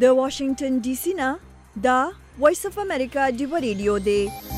د واشنگټن ډي سي نه دا وایس اف امریکا ډیو ریډیو دی.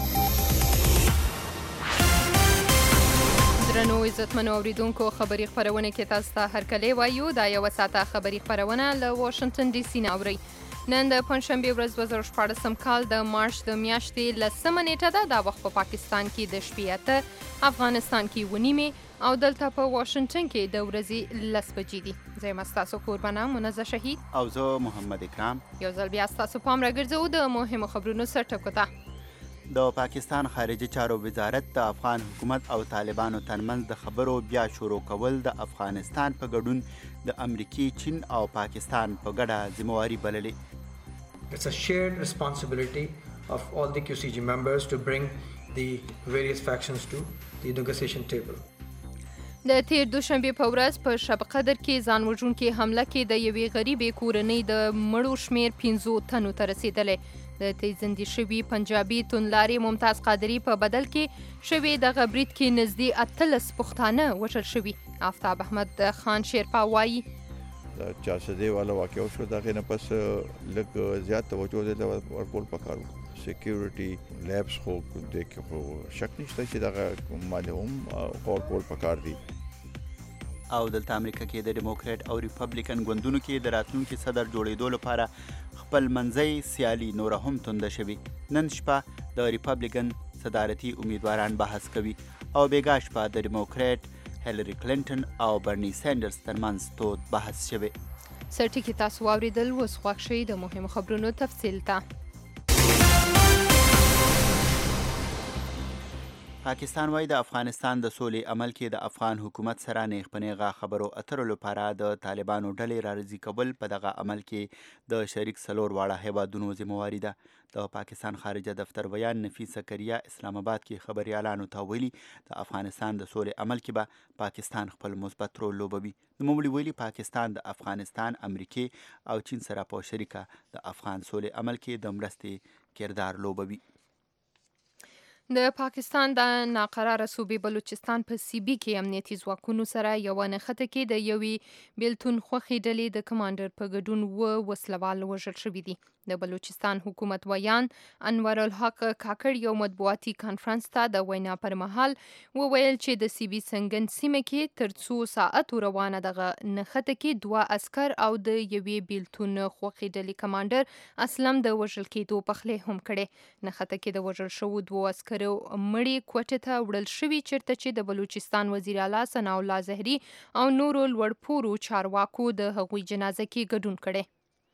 درنو عزتمنو اوریدونکو خبری خبرونه کې تاسو ته هرکلی وایو. دا یو ساعته خبری خبرونه له واشنگټن ډي سي نه اورئ. نن د پنځشنبه ورځ 2014 کال د مارچ د میاشتې 10 نیټه ده. دا وخت په پاکستان کې د شپې 8، افغانستان کې 9 او دلته په واشنگټن کې د ورځې 10 بجې دي. زه یم ستاسو قربانه منزه شهید او زه محمد اکرام. یو ځل بیا ستاسو پام راګرځو د مهمو خبرونو سرټکو ته. د پاکستان خارجي چارو وزارت د افغان حکومت او طالبانو ترمنځ د خبرو بیا شروع کول د افغانستان په ګډون د امریکای، چین او پاکستان په ګډه ذمہواری بللې. It's a shared responsibility of all the QCG members to bring the various factions to the negotiation table. د تیر دوشنبه په ورځ په شب قدر کې ځان وژونکې حمله کې د یوې غریبې کورنۍ د مړو شمیر 15 تنو ته رسیدلی. د تیزندې شوي پنجابي توندلارې ممتاز قادري په بدل کې شوي دغه برید کې نږدې 18 پښتانه وژل شوي. آفتاب احمد خان شیرپا وایي چا سدې والا واقع شو دا غنه پس لګ زیات توجه دې ورکول پکارو. سکیورټي لیبس خو د کې خو شک نشته چې دا معلوم کول پکار دي. او دلته امریکا کې د ډیموکرات او ریپبلیکن ګوندونو کې د راتلونکي صدر جوړېدو لپاره خپل منځي سیالي نور هم تند شوي. نن شپه د ریپبلیکن صدارتي امیدواران بحث کوي او بیګا شپه د ډیموکرات هیلری کلینټن او برنی سینډرز ترمنځ تود بحث شوی. سرټکی تاسو واوریدل. اوس خوښ شئ د مهمو خبرونو تفصیل ته. پاکستان وايي د افغانستان د سولې عمل کې د افغان حکومت سره نیغ په نیغه خبرو اترو لپاره د طالبانو ډلې راضي کول په دغه عمل کې د شریک څلور واړه هیوادونو ذمہواری ده. د پاکستان خارجه دفتر ویان نفیس زکریا اسلام آباد کې خبريالانو ته ویلي د افغانستان د سولې عمل کې به پاکستان خپل مثبت رول لوبوي. نوموړي ویلي پاکستان د افغانستان، امریکای او چین سره په شریکه د افغان سولې عمل کې د مرستې کردار لوبوي. د پاکستان د ناقراره صوبې بلوچستان په سی بي کې امنیتي ځواکونو سره یو نښته کې د یوې بیلتون خوښې ډلې د کمانډر په ګډون وسلوال وژل شوي دي. د بلوچستان حکومت ویان انور الحق کاکړ یو مطبوعاتي کانفرنس ته د وینا پر مهال وویل چې د سی بي سنگن سیمه کې تر څو ساعت روانه دغه نښته کې 2 عسكر او د یوې بیلتون خوښې ډلې کمانډر اسلم د وژل کېدو پخلی هم کړي. نښته کې د وژل شوو 2 عسکرو مړي کوټې ته وړل شوي چیرته چې د بلوچستان وزیر اعلی ثناء الله زهري او نورو لوړپوړو چارواکو د هغوی جنازه کې ګډون کړي.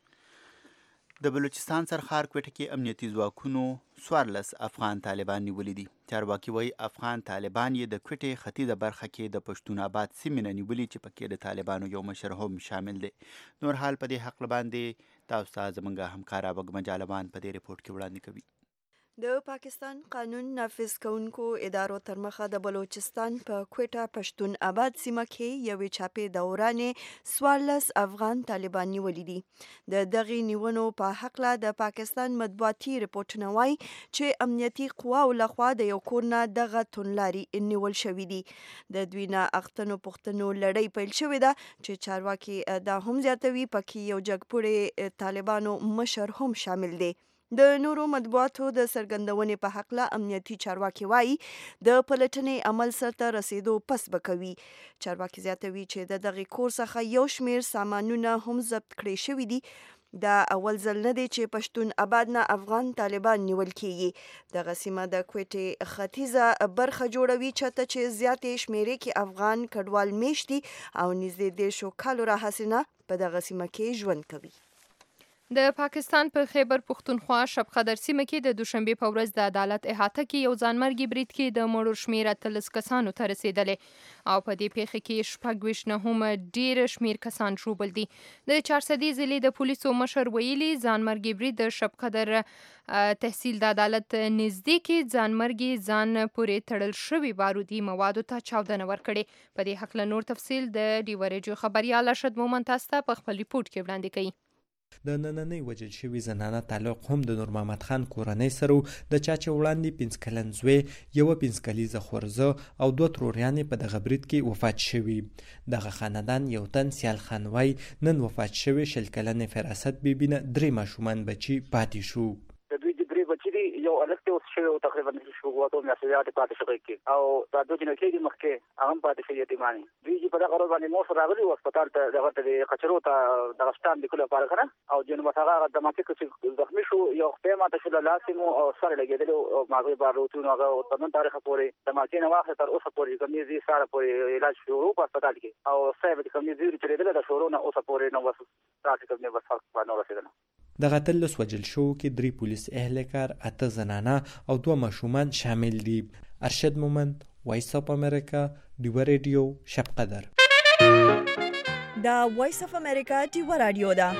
د بلوچستان سرخار کوټه کې امنیتي ځواکونو 14 افغان طالبان نیولي دي. چارواکي وایي افغان طالبان یې د کوټې ختیځه برخه کې د پښتون آباد سیمې نه نیولي چې پکې د طالبانو یو مشر هم شامل دی. نور حال په دې حق باندې تاسو ته زموږ همکار وګمه جالبان په دې ریپورت کې وړاندې کوي. د پاکستان قانون نافذ کونکو ادارو تر مخه د بلوچستان په کوټه پښتون آباد سیمه کې یوې چاپې دورانې 14 افغان طالبان نیولي دي. د دغې نیونو په هکله د پاکستان مطبوعاتي رپورټونه وایي چې امنیتي قواو لخوا د یو کور نه دغه توندلاري نیول شوي دي. د دوی نه اختنو پښتنو لړۍ پیل شوې ده چې چارواکي دا هم زیاتوي پکې یو جګپوړی طالبانو مشر هم شامل دی. د نورو مطبوعاتو د څرګندونې په هکله امنیتي چارواکي وایي د پلټنې عمل سرته رسیدو پس به کوي. چارواکي زیاتوي چې د دغې کور څخه یو شمیر سامانونه هم ضبط کړي شوي دي. دا اول ځل نه دی چې پښتون آباد نه افغان طالبان نیول کیږي. دغه سیمه د کوټې ختیځه برخه جوړوي چاته چې زیاتې شمیرې کې افغان کډوال میشت دي او نږدې 10 کالو راهیسې نه په دغه سیمه کې ژوند کوي. د پاکستان په خیبر پښتونخوا شب قدر سیمه کې د دوشنبه په ورځ د عدالت احاطه کې یو ځانمرګي برید کې د مړو شمیر 13 کسانو ته رسیدلی او په دې پیښه کې 26 نه هم ډیر شمیر کسان ژوبل دي. د چارسدي ضلع د پولیسو مشر ویلي ځانمرګي برید د شب قدر تحصیل د عدالت نږدې کې ځانمرګي ځان پورې تړل شوي بارودي موادو ته چاودنه ورکړي. په دې هکله نور تفصیل د ډیو ریډیو خبريال ارشد مومن تاسو ته په خپل ریپورت کې وړاندې کوي. د نننۍ وژل شوي زنانه تعلق هم د نور محمد خان کورنۍ سره د چا چې وړاندې 5 کلن زوی، یوه 5 کلیزه خورزه او 2 تروريانې په دغه برید کې وفات شوي. دغه خاندان یو تن سیال خان وای نن وفات شوی 20 کلنې فراست بیبي نه 3 ماشومان بچي پاتې شو. بچی دی یو الکته اوس شوی تقریبا شو غواړو میاشتې پاتې شوی کې او دا دوه جنو کې مخکې هغه پاتې شوی یتیمانی دوی په دغه ورځ باندې مو سره راغلي او هسپتال ته دغه ته کچرو ته د غشتان د کله لپاره کنه او جن متغه د مکه کې زخمی شو یو خپل ماته شو لاسمو او سره لګیدل او ماغه باروتونه هغه په نن تاریخ پورې د مکه نه واخه تر اوسه پورې کمیزي سره پورې علاج شروع په هسپتال کې او صاحب د کمیزي چې دل د شروع نه اوسه پورې نو وسه تاسو کومه بس فرق باندې رسیدل. دغه تلس وجل شو کې 3 پولیس اهلکار، 8 زنانه او 2 ماشومان شامل دي. ارشد مومند، وایس اف امریکا، دیو رادیو شب قدر. دا وایس اف امریکا دیو رادیو دا.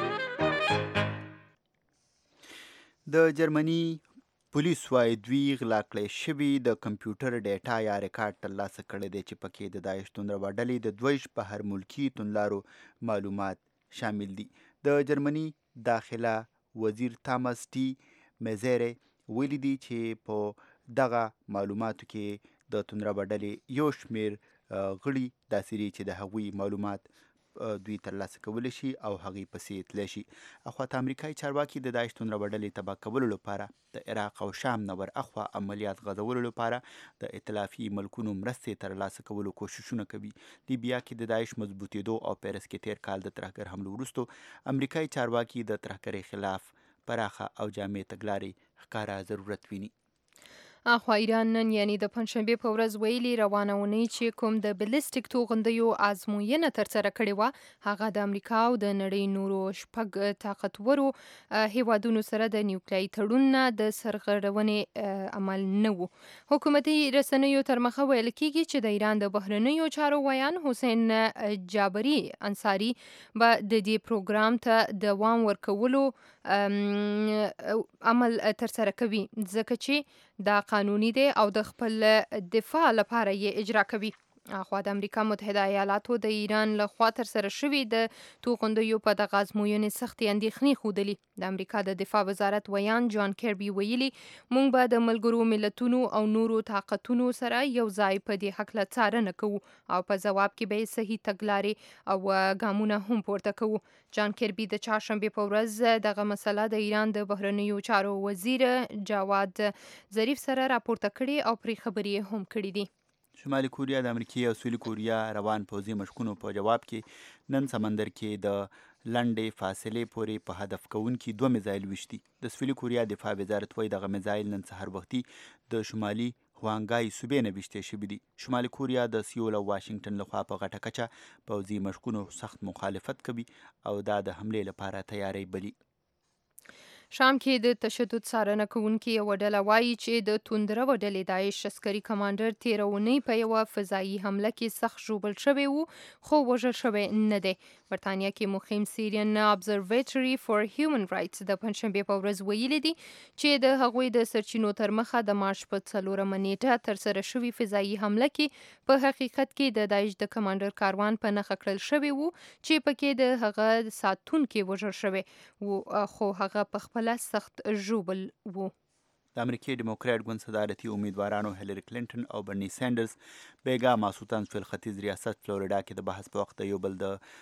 د جرمني پولیس وايي دوی غلا کړی شوي د کمپیوټر ډیټا یا ریکارډ ترلاسه کړی دی چې پکې د داعش توندروا ډلې د دویش بهر ملکي توندلارو معلومات شامل دي. د جرمني داخله وزیر تامس ټي میزره ویلي دي چې په دغه معلوماتو کې د توندروا ډلې یو شمیر غړي داسې دي چې د هغوی معلومات دوی ترلاسه کولی شي او هغې پسې تللی شي. اخواته امریکایي چارواکي د داعش توندروا ډلې تباه کولو لپاره د عراق او شام نه ور اخوا عملیات غځولو لپاره د ائتلافي ملکونو مرستې ترلاسه کولو کوششونه کوي. لیبیا کې د داعش مضبوطېدو او پیرس کې تیر کال د ترهګر حملو وروسته امریکایي چارواکي د ترهګرۍ خلاف پراخه او جامع تګلارې ښکاره ضرورت ویني. اخوا ایران نن یعنی د پنځشنبه په ورځ ویلي روانه ونی چې کوم د بلیسټیک توغندیو آزموینه ترسره کړې و هغه د امریکا او د نړۍ نورو شپږ طاقتورو هیوادونو سره د نیوکلیايي تړون د سرغړونې عمل نه و. حکومتي رسنیو تر مخه ویل کیږي چې د ایران د بهرنیو چارو ویان حسین جابری انصاری به د دې پروګرام ته دوام ورکولو عمل ترسره کوي ځکه چې دا قانوني دی او د خپل دفاع لپاره یې اجرا کوي. اخوا د امریکا متحده ایالاتو د ایران له خوا ترسره شوي د توغندیو په دغه ازموینې سختې اندېښنې ښودلي. د امریکا د دفاع وزارت ویان جان کیربي ویلي موږ به د ملګرو ملتونو او نورو طاقتونو سره یو ځای په دې هکله څارنه کوو او په ځواب کې به صحیح تګلارې او ګامونه هم پورته کوو. جان کیربي د چهارشنبې په ورځ دغه مسله د ایران د بهرنیو چارو وزیر جواد ظریف سره راپورته کړي او پرې خبرې هم کړي دي. شمالي کوریا د امریکای او سویلي کوریا روان پوځي مشقونو په جواب کې نن سمندر کې د لنډې فاصلې پورې په هدف کوونکي 2 میزایل وشتي. د سویلي کوریا دفاع وزارت وایي دغه میزایل نن سحر وختي د شمالي هوانګای صوبې نه ویشتې شوي دي. شمالي کوریا د سیول او واشنگټن لخوا په غټه کچه پوځي مشقونو سخت مخالفت کوي او دا د حملې لپاره تیاری بلي. شام کې د تشدد څارنه کوونکي یوه ډله وایي چې د توندروا ډلې داعش عسکري کمانډر تېره اونۍ په یوه فضایي حمله کې سخت ژوبل شوی و خو وژل شوی نه دی. برطانیه کې مقیم سیریان ابزرویټري فور هیومن رایټس د پنځشنبې په ورځ ویلي دي چې د هغوی د سرچینو تر مخه د مارچ په 4 نیټه ترسره شوي فضایي حمله کې په حقیقت کې د داعش د کمانډر کاروان په نښه کړل شوی و چې پکې د هغه ساتونکي وژل شوی و خو هغه په خپل سخت ژوبل وو. د امریکای ډیموکرات ګوند صدارتي امیدوارانو هیلری کلینټن او برني سینډرز بیګا ماسوتان سویل ختیځ ریاست فلوریډا کې د بحث په وخت د یو بل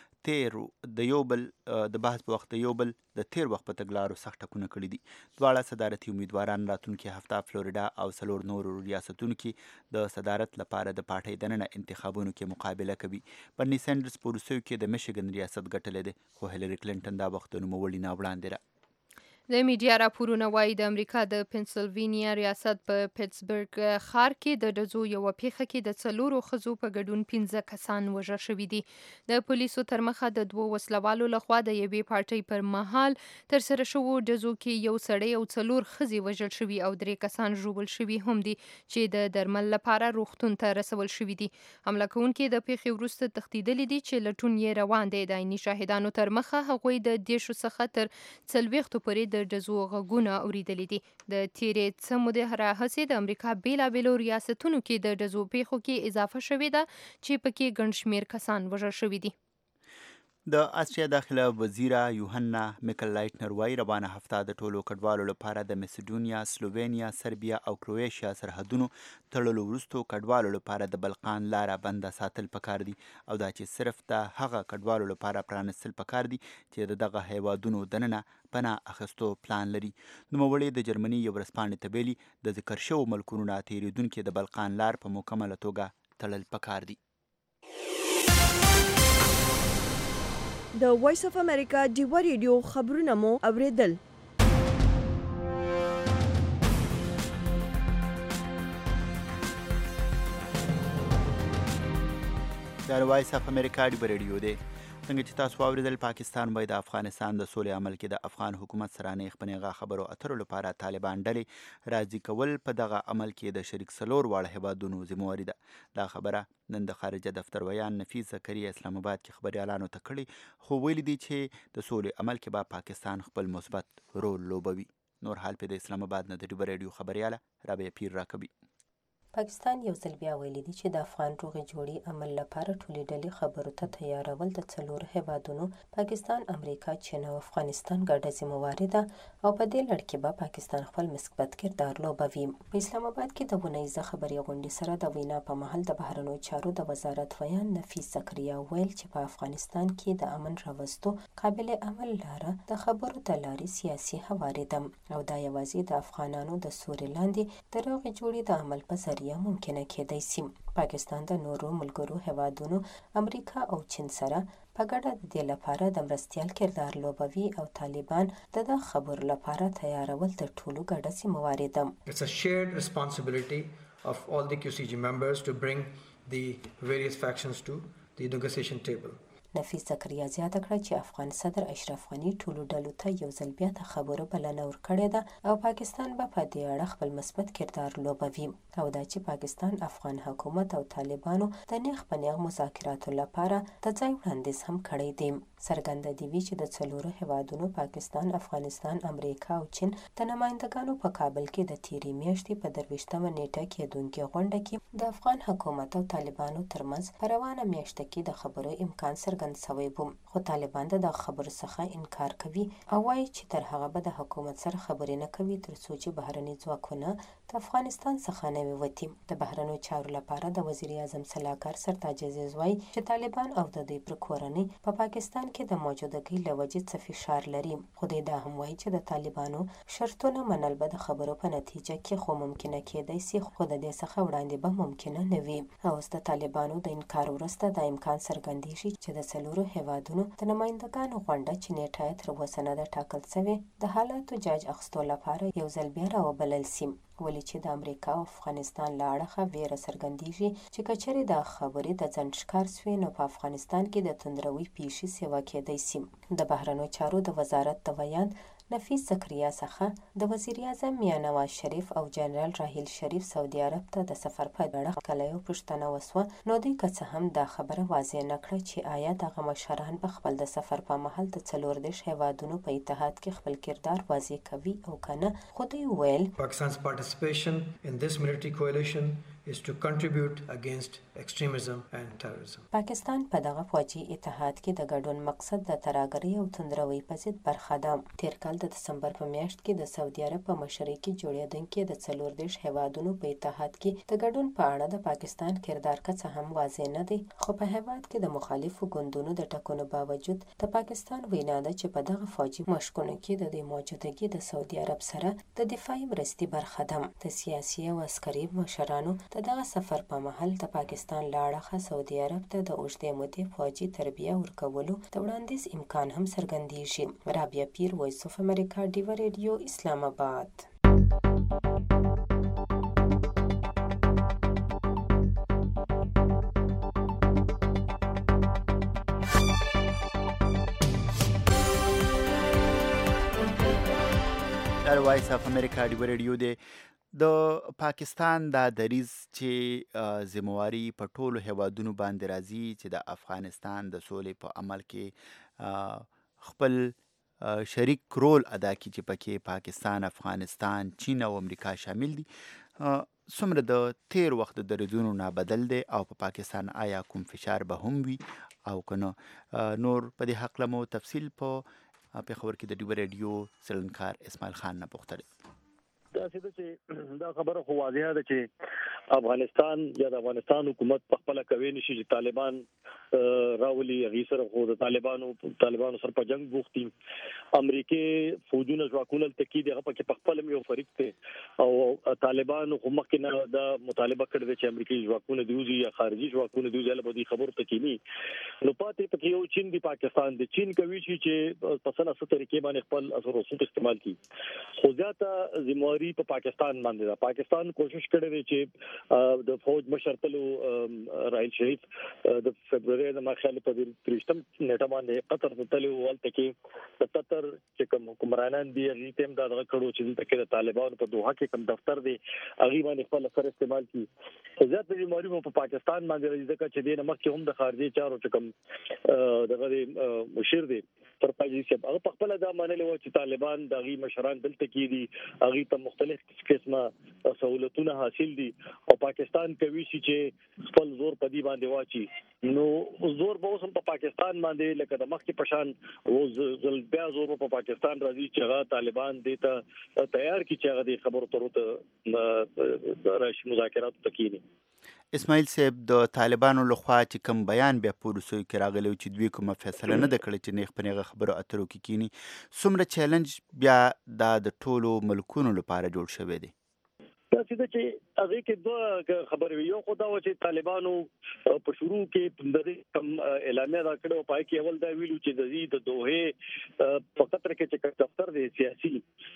د تیر وخت په تګلارو سخت ټکونه کړي دي. دواړه صدارتي امیدواران راتلونکي هفته فلوریډا او 4 نورو ریاستونو کې د صدارت لپاره د پارټۍ دننه انتخابونو کې مقابله کوي. برني سینډرز په وروستیو کې د میشیګن ریاست ګټلی دی خو هیلری کلینټن دا وخت د نوموړي نه وړاندې ده. د میډیا راپورونه وایي د امریکا د پنسلوینیا ریاست په پیټسبرګ ښار کې د ډزو یوه پیښه کې د 4 ښځو په ګډون 15 کسان وژل شوي دي. د پولیسو تر مخه د 2 وسلوالو لخوا د یوې پارټۍ پر مهال ترسره شوو ډزو کې یو سړی او 4 ښځې وژل شوي او 3 کسان ژوبل شوي هم دي چې د درمل لپاره روغتون ته رسول شوي دي. حمله کوونکي د پیښې وروسته تښتېدلي دي چې لټون یې روان دی. د عیني شاهدانو تر مخه هغوی د 10 څخه تر 40 پورې د ډزو غږونه اوریدلي دي. د تیرې څه مودې راهیسې د امریکا بیلابیلو ریاستونو کې د ډزو پیښو کې اضافه شوې ده چې پکې ګڼ شمېر کسان وژل شوي دي. د آسټریا داخله وزیره یوهنا میکل لایټنر وایي روانه هفته د ټولو کډوالو لپاره د مسیډونیا، سلووینیا، سربیا او کرویشیا سرحدونو تړلو وروستو کډوالو لپاره د بلقان لاره بنده ساتل پکار دي او دا چې صرف د هغه کډوالو لپاره پرانستل پکار دي چې د دغه هیوادونو دننه پناه اخیستو پلان لري. نوموړي د جرمني یو ورځپاڼې ته ویلي د ذکر شوو ملکونو نه تیریدونکي د بلقان لار په مکمله توګه تړل پکار دي. د وایس اف امریکا ډیوا ریډیو خبرونه مو اوریدل. دا وایس اف امریکا ډیوا ریډیو دی. څنګه چې تاسو واوریدل، پاکستان باید د افغانستان د سولې عمل کې د افغان حکومت سره نیغ په نیغه خبرو اترو لپاره طالبان ډلې راضي کول په دغه عمل کې د شریک څلور واړه هیوادونو ذمہواري ده. دا خبره نن د خارجه دفتر ویان نفیس زکریا اسلام آباد کې خبريالانو ته کړي، خو ویلي دي چې د سولې عمل کې به پاکستان خپل مثبت رول لوبوي. نور حال په د اسلام آباد نه د ډیوا ریډیو خبرياله رابعه پیر راکوي. پاکستان یو ځل بیا ویلي دي چې د افغان روغې جوړې عمل لپاره ټولې ډلې خبرو ته تیارول د څلورو هیوادونو پاکستان، امریکا، چین او افغانستان ګډه ذمہواري ده او په دې لړ کې به پاکستان خپل مثبت کردار لوبوي. په اسلام آباد کې د ونیزه خبري غونډې سره د وینا په مهال د بهرنیو چارو د وزارت ویان نفیس زکریا ویل چې په افغانستان کې د امن راوستو قابل عمل لاره د خبرو د لارې سیاسي هواري ده او دا یوازې د افغانانو د سوري لاندې د روغې جوړې د عمل په ذریعه ممکنه کېدای شي. پاکستان د نورو ملګرو هیوادونو امریکا او چین سره په ګډه د دې لپاره د مرستیال کردار لوبوي او طالبان د خبرو لپاره تیارول د ټولو ګډه ذمہواري ده. It's a shared responsibility of all the QCG members to bring the various factions to the negotiation table. نفیس زکریا زیاته کړه چې افغان صدر اشرف غني ټولو ډلو ته یو ځل بیا د خبرو بلنه ورکړې ده او پاکستان به په دې اړه خپل مثبت کردار لوبوي او دا چې پاکستان افغان حکومت او طالبانو د نیغ په نیغ مذاکراتو لپاره د ځای وړاندیز هم کړی دی. څرګنده دی چې د څلورو هیوادونو پاکستان، افغانستان، امریکا او چین د نمائندګانو په کابل کې د تیرې میاشتې په 23مه نیټه کېدونکې غونډه کې د افغان حکومت او طالبانو ترمنځ په روانه میاشت کې د خبرو امکان څرګند شوی و، خو طالبان د خبرو څخه انکار کوي او وایي چې تر هغه به د حکومت سره خبرې نه کوي تر څو چې بهرني ځواکونه د افغانستان څخه نه ووتي. د بهرنیو چارو لپاره د وزیر اعظم سلاکار سرتاج عزیز وایي چې طالبان او د دوی پر کورنۍ په پاکستان کې د موجودګۍ له وجې څه فشار لري، خو دوی دا هم وایي چې د طالبانو شرطونه منل به د خبرو په نتیجه کې خو ممکنه کېدای شي، خو د دې څخه وړاندې به ممکنه نه وي. اوس د طالبانو د انکار وروسته د امکان څرګندېږي چې د څلورو هیوادونو د نمائندګانو غونډه چې نیټه یې تر اوسه نه ده ټاکل شوې د حالاتو جاج اخیستو لپاره یو ځل بیا راوبلل شي، ولې چې د امریکا او افغانستان له اړخه ویره څرګندېږي چې که چېرې دا خبرې د ځنډ ښکار سوې نو په افغانستان کې د توندروي پیښې سیوا کېدای شي. د بهرنیو چارو د وزارت د ویان نفیس زکریا څخه د وزیر اعظم میاں نواز شریف او جنرال راحیل شریف سعودي عرب ته د سفر په اړه کله یو پوښتنه وسوه، نو دوی که څه هم دا خبره واضح نه کړه چې آیا دغه مشران په خپل د سفر په مهال د 14 هیوادونو په اتحاد کې خپل کردار واضح کوي او کنه. خو دوی ویل Pakistan's participation in this military coalition is to contribute against extremism and terrorism. پاکستان په دغه فوجي اتحاد کې د ګډون مقصد د ترهګرۍ او توندروي په ضد برخه ده. تیر کال د دسمبر په میاشت کې د سعودي عرب په مشرۍ کې جوړېدونکي د 14 هیوادونو په اتحاد کې د ګډون په اړه د پاکستان کردار که څه هم واضح نه دی، خو په هیواد کې د مخالفو ګوندونو د ټکونو باوجود د پاکستان وینا ده چې په دغه فوجي مشقونو کې د دې موجودګي د سعودي عرب سره د دفاعي مرستې برخه ده. د سیاسي او عسکري مشرانو د دغه سفر په مهال د پاکستان له اړخه سعودي عرب ته د اوږدې مودې فوجي تربیه ورکولو د وړاندیز امکان هم څرګندېږي. رابعه پیر، وایس اف امریکا، ډیوا ریډیو، اسلام آباد. وایس اف امریکا ډیوا ریډیو دی. د پاکستان دا دریځ چې ذمہواري په ټولو هیوادونو باندې راځي چې د افغانستان د سولې په عمل کې خپل شریک رول ادا کړي چې پکې پاکستان، افغانستان، چین او امریکا شامل دي. څومره د تیر وخت د دریځونو نه بدل دی او په پاکستان آیا کوم فشار به هم وي او کنه. نور په دې حق مو تفصیل په پیښور کې د ډیو ریډیو څلنکار اسماعیل خان نه پوښتل. دا چې دا خبره خو واضحه ده چې افغانستان یا د افغانستان حکومت په خپل کوي نشي چې طالبان راولي هغه سره خو د طالبانو سره په جنگ بوختي. امریکای فوجونه ځواکونه تکید هغه په خپل یو فریق ته او طالبانو خو مخکې نه د مطالبه کړی چې امریکایي ځواکونه دیوزي یا خارجي ځواکونه دیوزي له بده خبر ته کینی. نو پاتې پکې یو چین دی پاکستان د چین کوي چې په سنه ست طریقې باندې خپل اثر رسوخ استعمال کړي. خو ځاته ذمہواری په پاکستان باندې دا پاکستان کوشش کړی دی چې د فوج مشرتلو راحیل شریف د فبرवरी د مخالف په 30 نیټه باندې قطر ته تلو ولته کې د قطر چې کوم حکمرانان دي هغه تم دا غوړو چې د کې طالبانو په دوحه کې کوم دفتر دی هغه باندې خپل اثر استعمال کړي. ځات د ذمہواری په پاکستان باندې راځي چې د مخکې هم د خارجي چارو چې کوم دغه مشیر دی سرپاجي صاحب هغه په خپل دا منلو چې طالبان دغه مشران دلته کې دي هغه ته مختلف قسمه سہولتونه حاصل دي او پاکستان کوي چې خپل زور په دې باندې واچي. نو زور به اوس په پاکستان باندې لکه د مخکې پشان او بیا زور په پاکستان راځي چې هغه طالبان دې ته تیار کی چې هغه د خبرو ترو ته راشي مذاکرات تکینی. اسماعیل صاحب د طالبانو لخوا چې کوم بیان بیا پولیسو کې راغلی چې دوی کومه فیصله نه ده کړې چې نیغ په نیغه خبرو اترو کې کینی څومره چیلنج بیا د ټولو ملکونو لپاره جوړ شوی دی. دا چې هغه کې دوه خبرې یو خو دا و چې طالبانو په شروع کې د کم اعلامیه راکړو پای کې اول دا ویلو چې د دوه په قطر کې چې دفتر دی سیاسي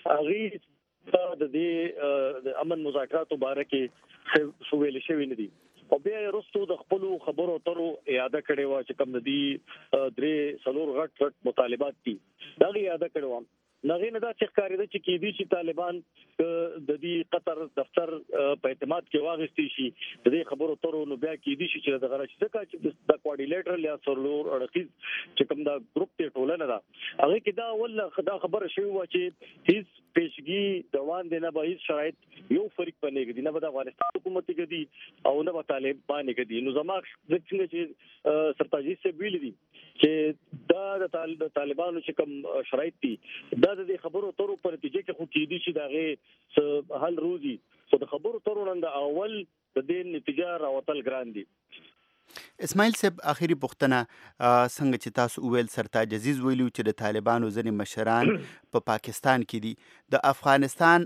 هغه د دې امن مذاکرات مبارکه سویل شوی نه دي او بیا رستو د خپل خبرو ترو اعاده کړي وا چې کوم د دې درې سلور غټ مطالبات دي دا اعاده کړو. نغې نه دا چې ښکارېده چې کې دي چې طالبان د دې قطر دفتر په اعتماد کې واغستې شي د دې خبرو ترو نو بیا کې دي چې د غرض څخه چې د کوارډینیټر یا سرلور اړخیز چې کوم دا ګروپ ته ټولنه ده هغه کې دا ول دا خبره شوی و چې هیڅ پیشګي دوان دی نه به هیڅ شرایط یو فریق باندې دي نه به د افغانستان حکومت کې دي او نه به طالبان کې دي. نو زما څنګه چې سرتاجي سے ویل دي چې دا د طالبانو چې کوم شرایط دي دا د خبرو ترو په نتیجه کې خو کې دي چې داغه حل روزي خو د خبرو ترو نن د اول د دې نتیجه راوتل ګران دي. اسماعیل صاحب اخیری پوښتنه څنګه چې تاسو ویل سرتاج عزیز ویلو چې د طالبانو ځینې مشران په پاکستان کې دي د افغانستان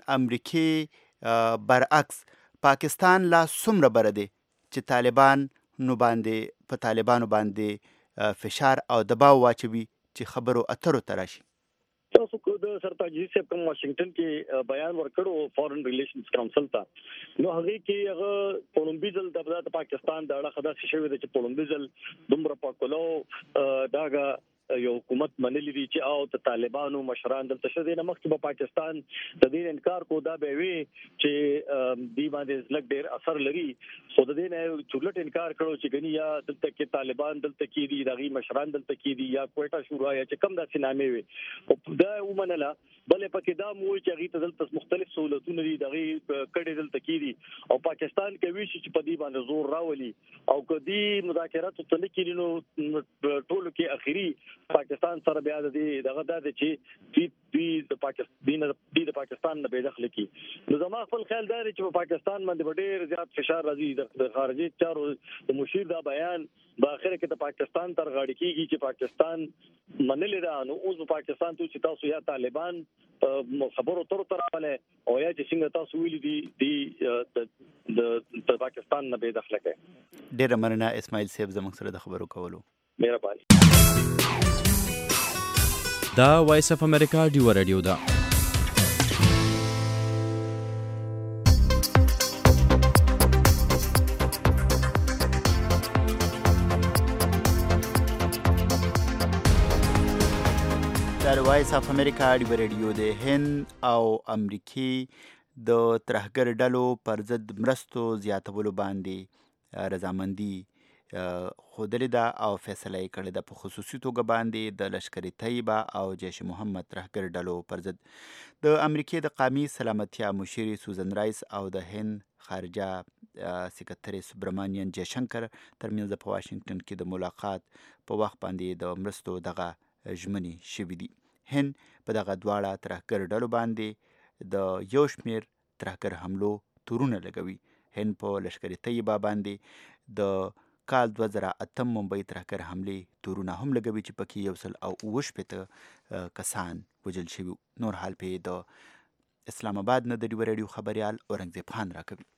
امریکای برعکس پاکستان لا څومره بره دی چې طالبان نو باندې په طالبانو باندې فشار او دباو واچوي چې خبرو اترو تراشي. تاسو کو د سرتاج عزیز صاحب کوم واشنگټن کې بیان ورکړو فورن ریلیشنز کونسل ته نو هغه کې هغه کولمبیزل د پاکستان د اړه خدای شوی د چې کولمبیزل دومره پاکولو داګه یو حکومت منلی دي چې او د طالبانو مشران دلته شوه د مخکې په پاکستان د دې انکار کو دا به وی چې دی باندې لګ ډیر اثر لري خو د دې نه چولټ انکار کړو چې غنی یا دلته کې طالبان دلته کې دي دغه مشران دلته کې دي یا کوټه شورا یا چې کم د سینامې وي او دا ومنله بلې پکې دا مو چې هغه ته دلته مختلف سہولتونه دي دغه کډې دلته کې دي او پاکستان کوي چې په دې باندې زور راولي او کدي مذاکرات ته لیکي نو ټولو کې اخیری پاکستان سره بیا د دغه د چې د پاکستان نه بيدخل کی نو زما خپل خیال دا چې په پاکستان باندې ډېر زیات فشار راځي د خارجي چارو د مشیر دا بیان په اخر کې د پاکستان تر غاړه کیږي چې پاکستان منل دا نو اوس پاکستان ته چې تاسو یا طالبان خبرو تراله او یا چې څنګه تاسو ویلي دي د پاکستان نه بيدخل کوي. ډېر مننه اسماعیل صاحب زموږ سره د خبرو کولو. مهرباني. دا وایس اف امریکا ډیو رادیو ده. دا وایس اف امریکا ډیو رادیو ده. هند او امریکای د ترهګر ډلو پر ضد مرستو زیاتولو باندې رضامندي خودلې ده او فیصله یې کړې ده په خصوصي توګه باندې د لشکر طیبه او جیش محمد ترهګر ډلو پر ضد د امریکای د قومي سلامتیا مشیر سوزن رایس او د هند خارجه سکرتری سبرمانین جیشنکر ترمنځ په واشنگټن کې د ملاقات په وخت باندې د مرستو دغه ژمنې شوي دي. هند په دغه دواړه ترهګر ډلو باندې د یو شمېر ترهګر حملو تورونه لګوي. هند په لشکري طیبه باندې د کال 2008 ممبئی ترهګر حملې تورونه هم لګوي چې پکې 168 کسان وژل شوي. نور حال پې د اسلام آباد نه د ډیوه ریډیو خبریال اورنګزیب خان راکوي.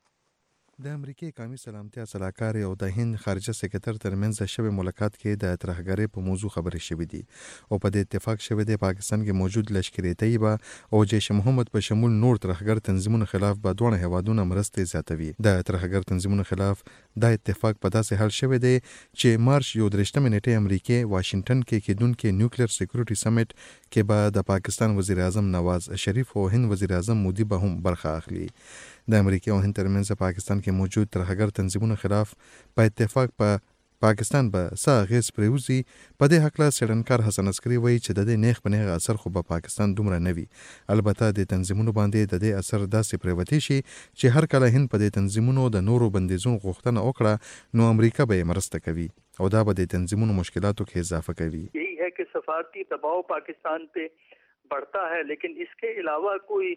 د امریکای قومي سلامتیا سلاکار او د هند خارجه سکرتر ترمنځ شوی ملاقات کې د ترهګرۍ په موضوع خبرې شوې دي او په دې اتفاق شوی دی پاکستان کې موجود لشکري طیبه او جیش محمد په شمول نور ترهګر تنظیمونو خلاف به دوه هیوادونه مرستې زیاتوي. د ترهګر تنظیمونو خلاف دا اتفاق په داسې حال شوی دی چې مارچ 13 نیټه امریکای واشنگټن کې کېدونکي نیوکلیر سکیورټي سمیټ کې به د پاکستان وزیر اعظم نواز شریف او هند وزیر اعظم مودي به هم برخه اخلي. د امریکا او هند ترمنځ پاکستان کې موجود ترهګر تنظیمونو خلاف په اتفاق په پاکستان به څه اغېز پرېوځي. په دې هکله څېړنکار حسن عسکري وایي چې د دې نیغ په نیغه اثر خو به پاکستان دومره نه وي. البته د تنظیمونو باندې د دې اثر داسې پرېوتی شي چې هر کله هند په دې تنظیمونو د نورو بندیزونو غوښتنه وکړه نو امریکا به یې مرسته کوي او دا به د تنظیمونو مشکلاتو کې اضافه کوي. یہی ہے کہ سفارتی دباؤ پاکستان پہ بڑھتا ہے لیکن اس کے علاوہ کوئی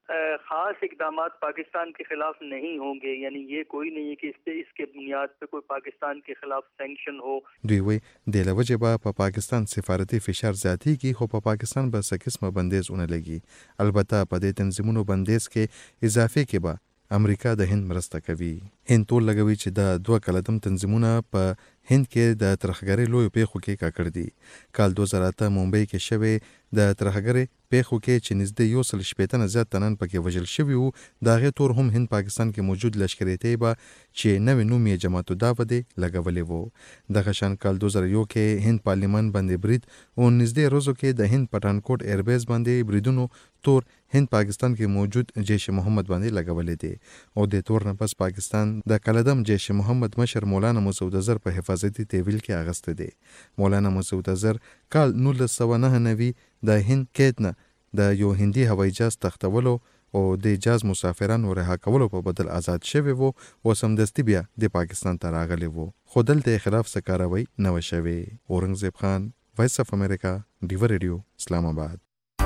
خاص اقدامات پاکستان کے خلاف نہیں ہوں گے. یعنی یہ کوئی نہیں ہے کہ اس کے بنیاد پہ کوئی پاکستان کے خلاف سینکشن ہو. دوی وی د لوجه په پاکستان سفارتي فشار زیاتیږي خو په پاکستان به څه قسمه بندیز ونه لګي. البته په دې تنظیمونو بندیز کې اضافه کې به امریکا د هند مرسته کوي. هند ټول لګوي چې د دوه کلدم تنظیمونه په هند کې د ترهګرۍ لوی پیښو کې کاکړ دي. کال 2008 ممبئی کې شوی د ترهګرۍ پیښو کې چې نږدې 160 زیات تنان پکې وژل شوي وو د هغې تور هم هند پاکستان کې موجود لشکري طیبه چې نوې نوم یې جماعت الدعوه دی لګولی وو. دغه شان کال 2001 کې هند پارلیمان باندې برید او نږدې ورځو کې د هند پټانکوټ ایربیز باندې بریدونو تور هند پاکستان کې موجود جیش محمد باندې لګولې دي او د تور نه پس پاکستان د کلدم جیش محمد مشر مولانا مسعود اظهر په حفاظتي تحویل کې اغسته دي. مولانا مسعود اظهر کال 1999 د هند کېدنه د یو هندي هوایي جهاز تختولو او د جهاز مسافرانو رها کولو په بدل آزاد شوی وو او سمدستي بیا د پاکستان ته راغلی وو خو دلته خلاف څه کاروي نه وشوي. اورنګزیب خان، وایس اف امریکا، ډیوه ریډیو، اسلام آباد.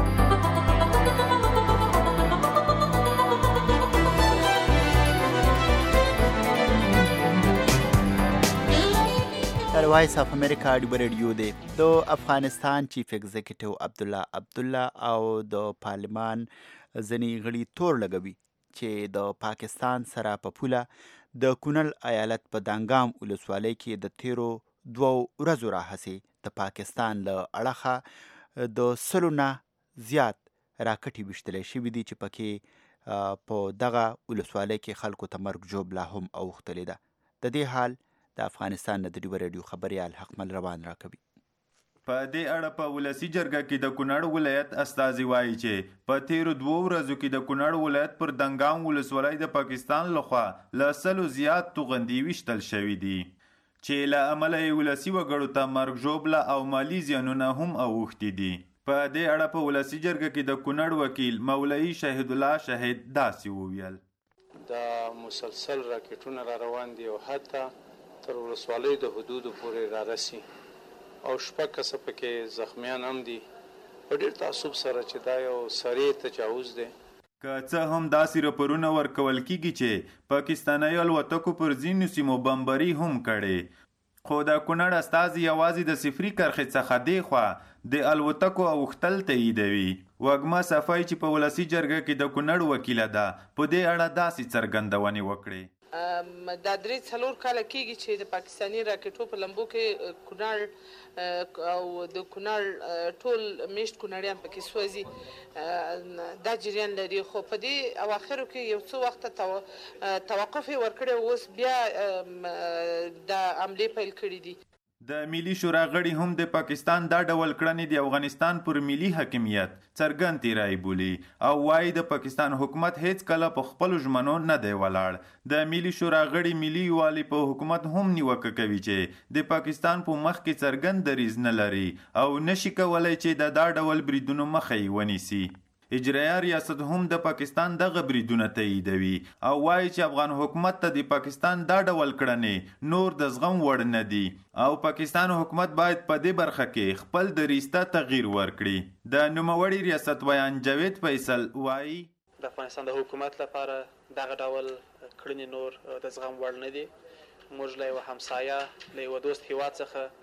وایس اف امریکا ډیوه ریډیو دی. د افغانستان چیف ایگزیکټیو عبدالله او د پارلمان ځینې غړي تور لګوي چې د پاکستان سره په پوله د کونړ ایالت په دانګام ولسوالۍ کې د تیرو 2 ورځو راهیسې د پاکستان له اړخه د 100 نه زیات راکټې ویشتلی شوي دي چې پکې په دغه ولسوالۍ کې خلکو ته مرګ ژوبله هم اوښتلې ده. د دې حال د افغانستان نه د ډیوه ریډیو خبریال حقمل روان راکوي. په دې اړه په ولسی جرګه کې د کونړ ولایت استازي وایي چې په تیرو 2 ورځو کې د کونړ ولایت پر دنګام ولسوالۍ د پاکستان لخوا له 100 زیات توغندي ویشتل شوي دي چې له امله یې ولسی وګړو ته مرګ ژوبله او مالی زیانونه هم اوښتي دي. په دې اړه په ولسی جرګه کې د کونړ وکیل مولوي شهید الله شهید داسې وویل: د مسلسل راکټونه را روان دي او حتی تر ولسوالۍ د حدودو پورې را رسي او شپږ کسه پکې زخمیان هم دي. په ډېر تعصب سره چې دا یو سریع تجاوز دی. که څه هم داسې راپورونه ورکول کیږي چې پاکستاني الوتکو پر ځینو سیمو بمبري هم کړې، خو د کونړ استازي یوازې د صفري کرښې څخه دېخوا د الوتکو اوښتل تاییدوي. وږمه صفای چې په ولسي جرګه کې د کونړ وکیله ده په دې اړه داسې څرګندونې وکړې. دا 3-4 کاله کېږي چې د پاکستاني راکټو په لمبو کې کونړ او د کونړ ټول میشت کونړیان پکې سوځي. دا جریان لري خو په دې اواخرو کې یو څه وخت توقف یې ورکړی او اوس بیا د حملې پیل کړي دي. د ملي شورا غړي هم د پاکستان دا ډول کړنې د افغانستان پر ملي حاکمیت څرګند تیرای بولي او وايي د پاکستان حکومت هیڅ کله په خپلو ژمنو نه دی ولاړ. د ملي شورا غړي ملي یووالي په حکومت هم نیوکه کوي چې د پاکستان په مخ کې څرګند دریځ نه لري او نشي کولای چې د دا ډول بریدونو مخه یې ونیسي. اجرایه ریاست هم د پاکستان دغه بریدونه تاییدوي او وایي چې افغان حکومت ته د پاکستان دا ډول کړنې نور د زغم وړ نه دي او پاکستان حکومت باید په دې برخه کې خپل دریسته تغییر ورکړي. د نوموړي ریاست ویان جاوید فیصل وایي د افغانستان د حکومت لپاره دغه ډول کړنې نور د زغم وړ نه دي. موږ له یو همسایه له یو دوست هیواد څخه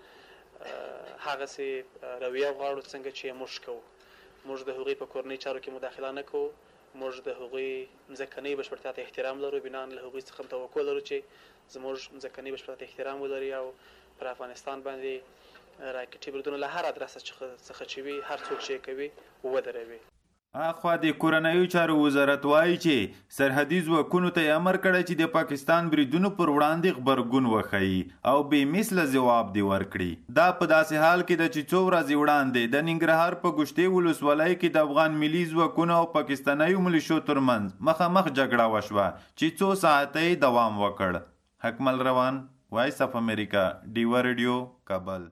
هغسې رویه غواړو څنګه چې موږ کوو. موږ د هغوی په کورنۍ چارو کې مداخله نه کوو. موږ د هغوی مځکنۍ بشپړتیا ته احترام لرو. بنا له هغوی څخه توقع لرو چې زموږ مځکنۍ بشپړتیا ته احترام ولري او پر افغانستان باندې راکټي بریدونه له هر ادرس څخه چې وي هر څوک چې کوي ودروي. اخوا د کورنیو چارو وزارت وایي چې سرحدي ځواکونو ته یې امر کړی چې د پاکستان بریدونو پر وړاندې غبرګون وښیي او بې مثله ځواب دې ورکړي. دا په داسې حال کې ده چې څو ورځې وړاندې د ننګرهار په ګوشتې ولسوالۍ کې د افغان ملي ځواکونو او پاکستانیو ملیشو ترمنځ مخامخ جګړه وشوه چې څو ساعته یې دوام وکړ. حکمل روان، وایس اف امریکا، ډیوه ریډیو، کابل.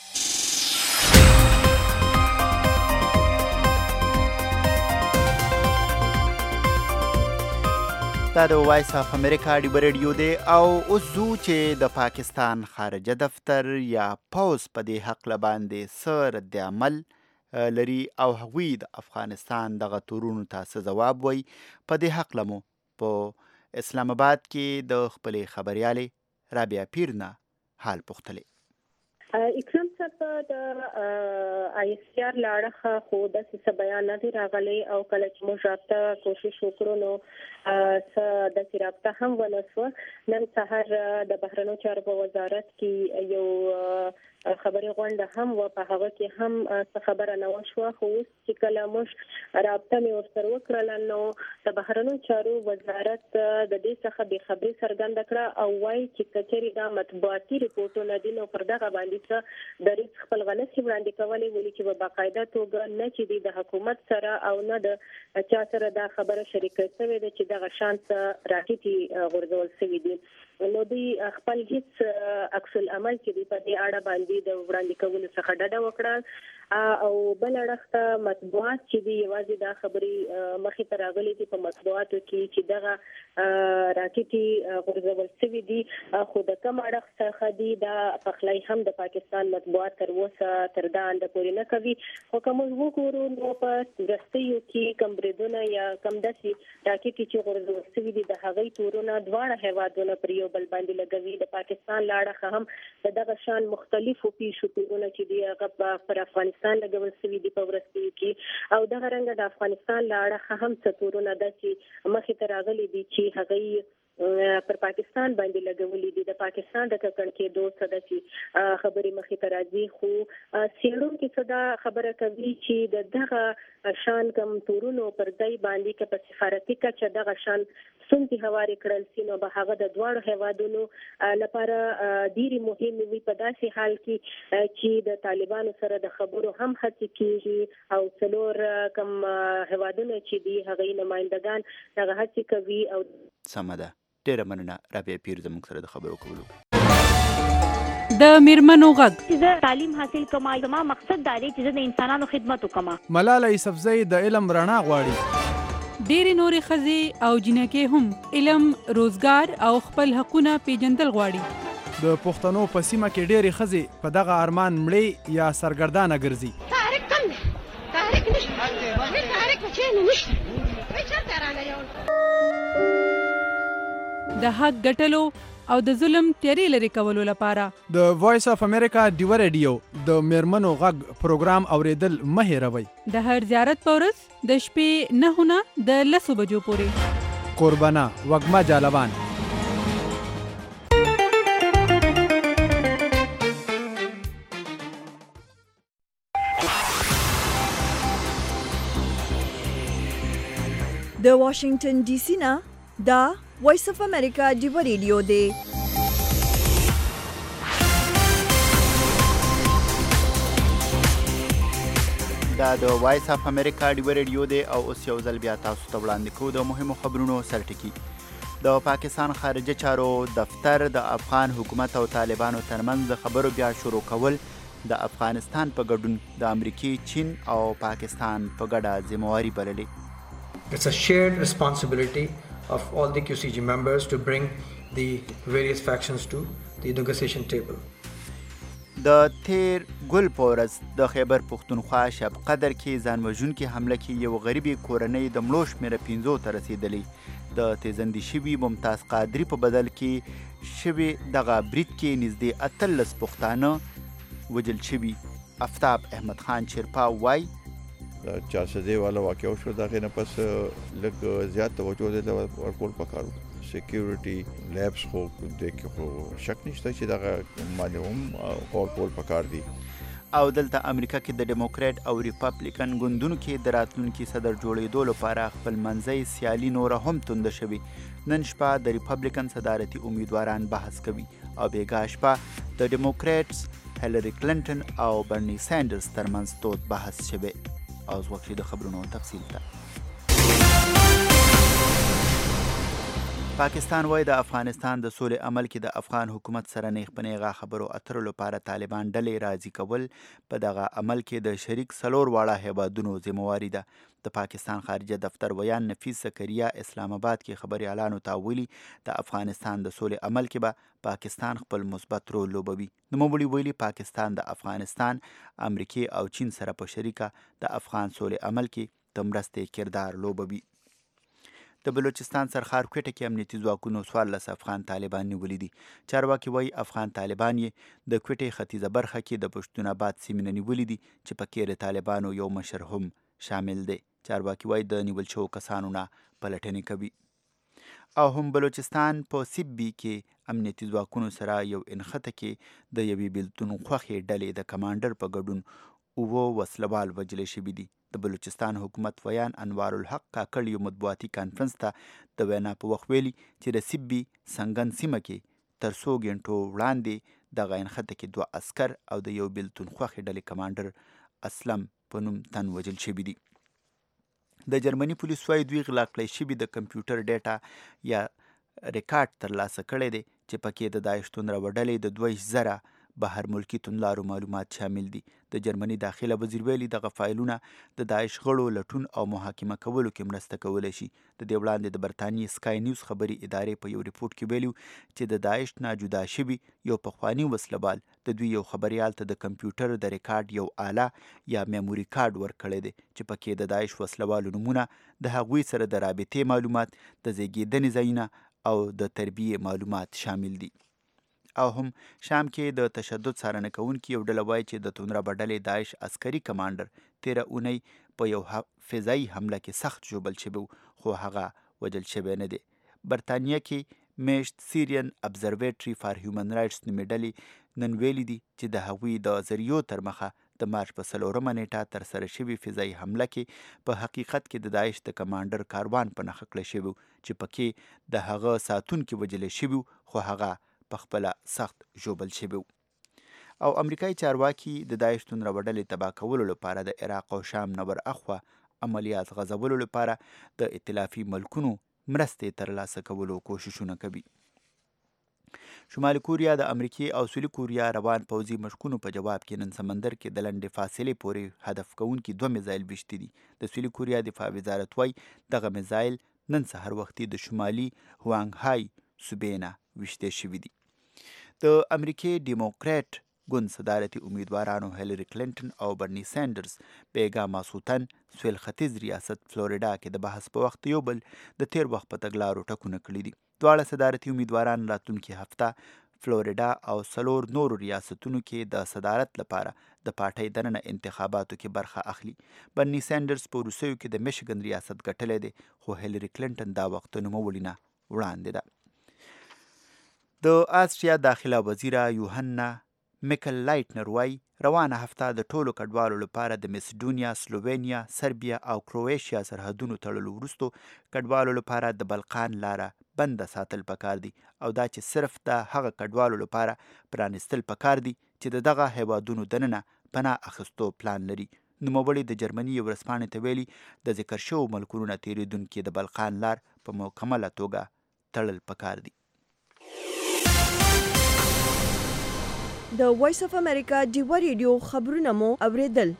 دا د وایس اف امریکا ډیوه ریډیو دی او اوس ځو چې د پاکستان خارجه دفتر یا پوز په دې حق باندې څه رد عمل لري او هغوی د افغانستان دغه تورونو ته څه ځواب وایي. په دې حق مو په اسلام آباد کې د خپلې خبریالې رابعه پیر نه حال پوښتلی. اکرام صاحب د ICR لاړه خو د څه بیان نه دی راغلی او کله چې موږ راته کوشش وکړو نو څه د رابطه هم ونسوه. نن سهار د بهرنیو چارو په وزارت کې یو خبري غونډه هم و، په هغه کې هم څه خبره نه وشوه. خو اوس چې کله موږ رابطه مې ورسره وکړله نو د بهرنیو چارو وزارت د دې څخه بې خبري څرګنده کړه او وایي چې کچېرې دا مطبوعاتي ریپورټونه دي نو پر دغه باندې د خپل غلطي وړاندې کولې ولې چې په باقاعده توګه نه چې د حکومت سره او نه د چا سره دا خبره شریکه شوې ده چې دغه شان راکټي غورځول شوي دي. نو دوی خپل هیڅ عکس العمل چې دی په دې اړه باندې د وړاندې کولو څخه ډډه وکړه او بل اړخ مطبوعات چې دی یوازې دا خبرې مخې ته راغلي دي په مطبوعاتو کې چې دغه راکټي غورځول شوي دي. خو د کوم اړخ څخه دی دا پخلی هم د پاکستان مطبوعات تر اوسه تر دا انده پورې نه کوي. خو که موږ وګورو نو په وروستیو کې کوم بریدونه یا کوم داسې راکټي چې غورځول شوي دي د هغوی تورونه دواړه هیوادونه پر یو بل باندې لګوي. د پاکستان لاړه هم د دغه شان مختلفو پیښو تورونه چې دی هغه پر افغانستان لګول شوي دي په وروستیو کې او دغه رنګه د افغانستان لاړه هم څه تورونه داسې مخې ته راغلي دي چې هغوی پر پاکستان باندې لګولې دي. د پاکستان د ککړ کېدو څه داسې خبرې مخې ته راځي. خو څېړونکي څه دا خبره کوي چې د دغه شان کم تورونو پر ځای باندې که په سفارتي کچه دغه شان ستونزې هوارې کړل سي نو به هغه د دواړو هیوادونو لپاره ډېرې مهمې وي په داسې حال کې چې د طالبانو سره د خبرو هم هڅې کېږي او څلور کم هیوادونه چې دي هغوی نمایندګان دغه هڅې کوي. او سمه ده، ډیره مننه رابعه پیر زموږ سره د خبرو کولو. د میرمنو غږ چې زه تعلیم حاصل کوم زما مقصد دا دی چې زه د انسانانو خدمت وکم. ملاله یوسفزۍ د علم رڼا غواړي. ډېرې نورې ښځې او جنکې هم علم، روزګار او خپل حقونه پیژندل غواړي. د پښتنو په سیمه کې ډېرې ښځې په دغه ارمان مړې یا سرګردانه ګرځي. تحریک کم دی، تحریک نشته، تحریک چېرې نشته، چېرته رانه یو د حق ګټلو او د ظلم تیارې لرې کولو لپاره د وایس اف امریکا ډیوه ریډیو د میرمنو غږ پروګرام اوریدل مه هېروئ. د هر زیارت په ورځ د شپې 9 نه د 10 بجو پورې. قربانه وږمه جالوان. د واشنگټن ډي سي نه دا وایس اف امریکا ډیوه ریډیو دی. دا د وایس اف امریکا ډیوه ریډیو دی او اوس یو ځل بیا تاسو ته وړاندې کوو د مهمو خبرونو سرټکي. د پاکستان خارجه چارو دفتر د افغان حکومت او طالبانو ترمنځ د خبرو بیا شروع کول د افغانستان په ګډون د امریکای، چین او پاکستان په ګډه ذمہواري بللې. It's a shared responsibility of all the QCG members to bring the various factions to the negotiation table. د تیر ګل پورز د خیبر پختونخوا شب قدر کې ځان وژونکي حمله کې یو غریبي کورنۍ د مړو شمېره 15 ته رسېدلې. د تیزندي شوي ممتاز قادري په بدل کې شوي دغه برید کې نږدې 18 پښتانه وژل شوي. آفتاب احمد خان چرپا وایي چارسدې والا واقع شو، د هغې نه پس لږ زیات توجه دې ورکول پکار و. سکیورټي لیبس خو د کې خو شک نشته چې دغه باندې هم ورکول پکار دي. او دلته امریکا کې د ډیموکرات او ریپابلیکن ګوندونو کې د راتلونکي صدر جوړېدو لپاره خپل منځي سیالي نوره هم تنده شوي. نن شپه د ریپابلیکن صدارتي امیدواران بحث کوي او بیګا شپه د ډیموکراتس هیلری کلینټن او برني سانډرز ترمنځ تود بحث شوی. او وخت د خبرونو تفصیل ته پاکستان وایي د افغانستان د سولې عمل کې د افغان حکومت سره نیغ په نیغه خبرو اترو لپاره طالبان ډلې راضي کول په دغه عمل کې د شریک څلور واړه هیوادونو ذمہواري ده. د پاکستان خارجه دفتر ویان نفیس زکریا اسلام آباد کې خبريالانو ته ویلي د افغانستان د سولې عمل کې به پاکستان خپل مثبت رول لوبوي. نوموړي ویلي پاکستان د افغانستان، امریکا او چین سره په شریکه د افغان سولې عمل کې د مرستې کردار لوبوي. د بلوچستان سرخار کوټه کې امنیتي ځواکونو 14 افغان طالبان نیولي دي. چارواکي وایي افغان طالبان یې د کوټې ختیځه برخه کې د پښتون آباد سیمې نیولي دي چې پکې د طالبانو یو مشر هم شامل دی. چارواکي وایي د نیول شوو کسانو نه پلټنې کوي. او هم بلوچستان په سیبي کې امنیتي ځواکونو سره یو انخته کې د یوې بیلتون خوښې ډلې د کمانډر په ګډون 9 وسلوال وژل شوي دي. د بلوچستان حکومت ویان انوار الحق کاکړ یو مطبوعاتي کانفرنس ته د وینا په وخت ویلي چې د سیبي سنگن سیمه کې تر 100 غنټو وړاندې دغه انخته کې 2 عسكر او د یو بیلتون خوښې ډلې کمانډر اسلم په نوم تن وژل شوي دي. د جرمني پولیسو وايي دوی غلا کړی شوي د کمپیوټر ډیټا یا ریکارډ ترلاسه کړی دی چې پکې د داعش توندره ډلې د 2000 بهر ملکی توندلارو معلومات شامل دي. د جرمني داخله وزیر ویلي دغه فایلونه د داعش غړو لټون او محاکمه کولو کې مرسته کولی شي. د دې وړاندې د برتانیې سکای نیوز خبري ادارې په یو ریپورت کې ویلي چې د داعش نه جدا شوي یو پخوانی وسلوال د دوی یو خبريال ته د کمپیوټر د ریکارډ یو آله یا میموري کارت ورکړی دی چې پکې د داعش وسلوالو نمونه، د هغوی سره د رابطې معلومات، د زیږیدنې ځایونه او د تربیې معلومات شامل دي. او هم شام کې د تشدد څارنه کوونکي یو ډله وایي چې د توندره ډلې داعش عسکري کمانډر 13 اونۍ په یو فضایي حمله کې سخت ژوبل شوی خو هغه وژل شوی نه دی. برتانیه کې میشت سیریان ابزرویټري فار هیومن رایټس نومې ډلې نن ویلي دي چې د هغوی د ذریعو تر مخه د مارچ په 4 نیټه تر سره شوي فضایي حمله کې په حقیقت کې د داعش د کمانډر کاروان په نښه کړی شوی چې پکې د هغه ساتونکي وژل شوي خو هغه په خپل سخت ژوبل شوی. او امریکایي چارواکي د داعش توندره ډلې تباه کولو لپاره د عراق او شام نه ور اخوا عملیات غځولو لپاره د ائتلافي ملکونو مرستې ترلاسه کولو کوششونه کوي. شمالي کوریا د امریکای او سویلي کوریا روان پوځي مشقونو په جواب کې نن سمندر کې د لنډې فاصلې پورې هدف کوونکي 2 میزایل ویشتي دي. د سویلي کوریا دفاع وزارت وايي دغه میزایل نن سحر وختي د شمالي هوانګ هاي صوبې نه ویشتل شوي دي. د امریکای ډیموکرات ګوند صدارتي امیدوارانو هیلری کلینټن او برني سانډرز بیګا ماسوتن سویل ختیځ ریاست فلوریډا کې د بحث په وخت یو بل د تیر وخت په تګلارو ټکونه کړي دي. دواړه صدارتي امیدواران راتلونکي هفته فلوریډا او 4 نورو ریاستونو کې د صدارت لپاره د پارټۍ دننه انتخاباتو کې برخه اخلي. برني سانډرز په روسیو کې د میشیګن ریاست ګټلی دی خو هیلری کلینټن دا وخت نوموړي نه وړاندې ده. د آسټریا داخله وزیره یوهنا میکل لایټنر وایي روانه هفته د ټولو کډوالو لپاره د میسیډونیا، سلووینیا، سربیا او کرویشیا سرحدونو تړلو وروستو کډوالو لپاره د بلقان لاره بنده ساتل پکار دي او دا چې صرف د هغه کډوالو لپاره پرانستل پکار دي چې د دغه هیوادونو دننه پناه اخیستو پلان لري. نوموړي د جرمني یو ورځپاڼې ته ویلي د ذکر شوو ملکونو نه تیریدونکي د بلقان لار په مکمله توګه تړل پکار دي. د وایس اف امریکا ډیوه ریډیو خبرونه مو اوریدل.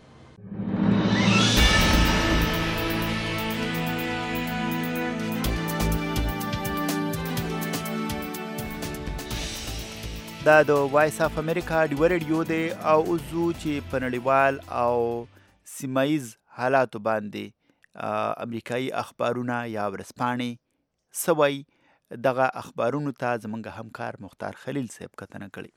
دا د وایس اف امریکا ډیوه ریډیو دی او اوسو چې په نړیوال او سیمایز حالاتو باندې امریکایي اخبارونه یا ورځپاڼې سوی دغه اخبارونو ته زمونږ همکار مختار خلیل صاحب کتنه کړې.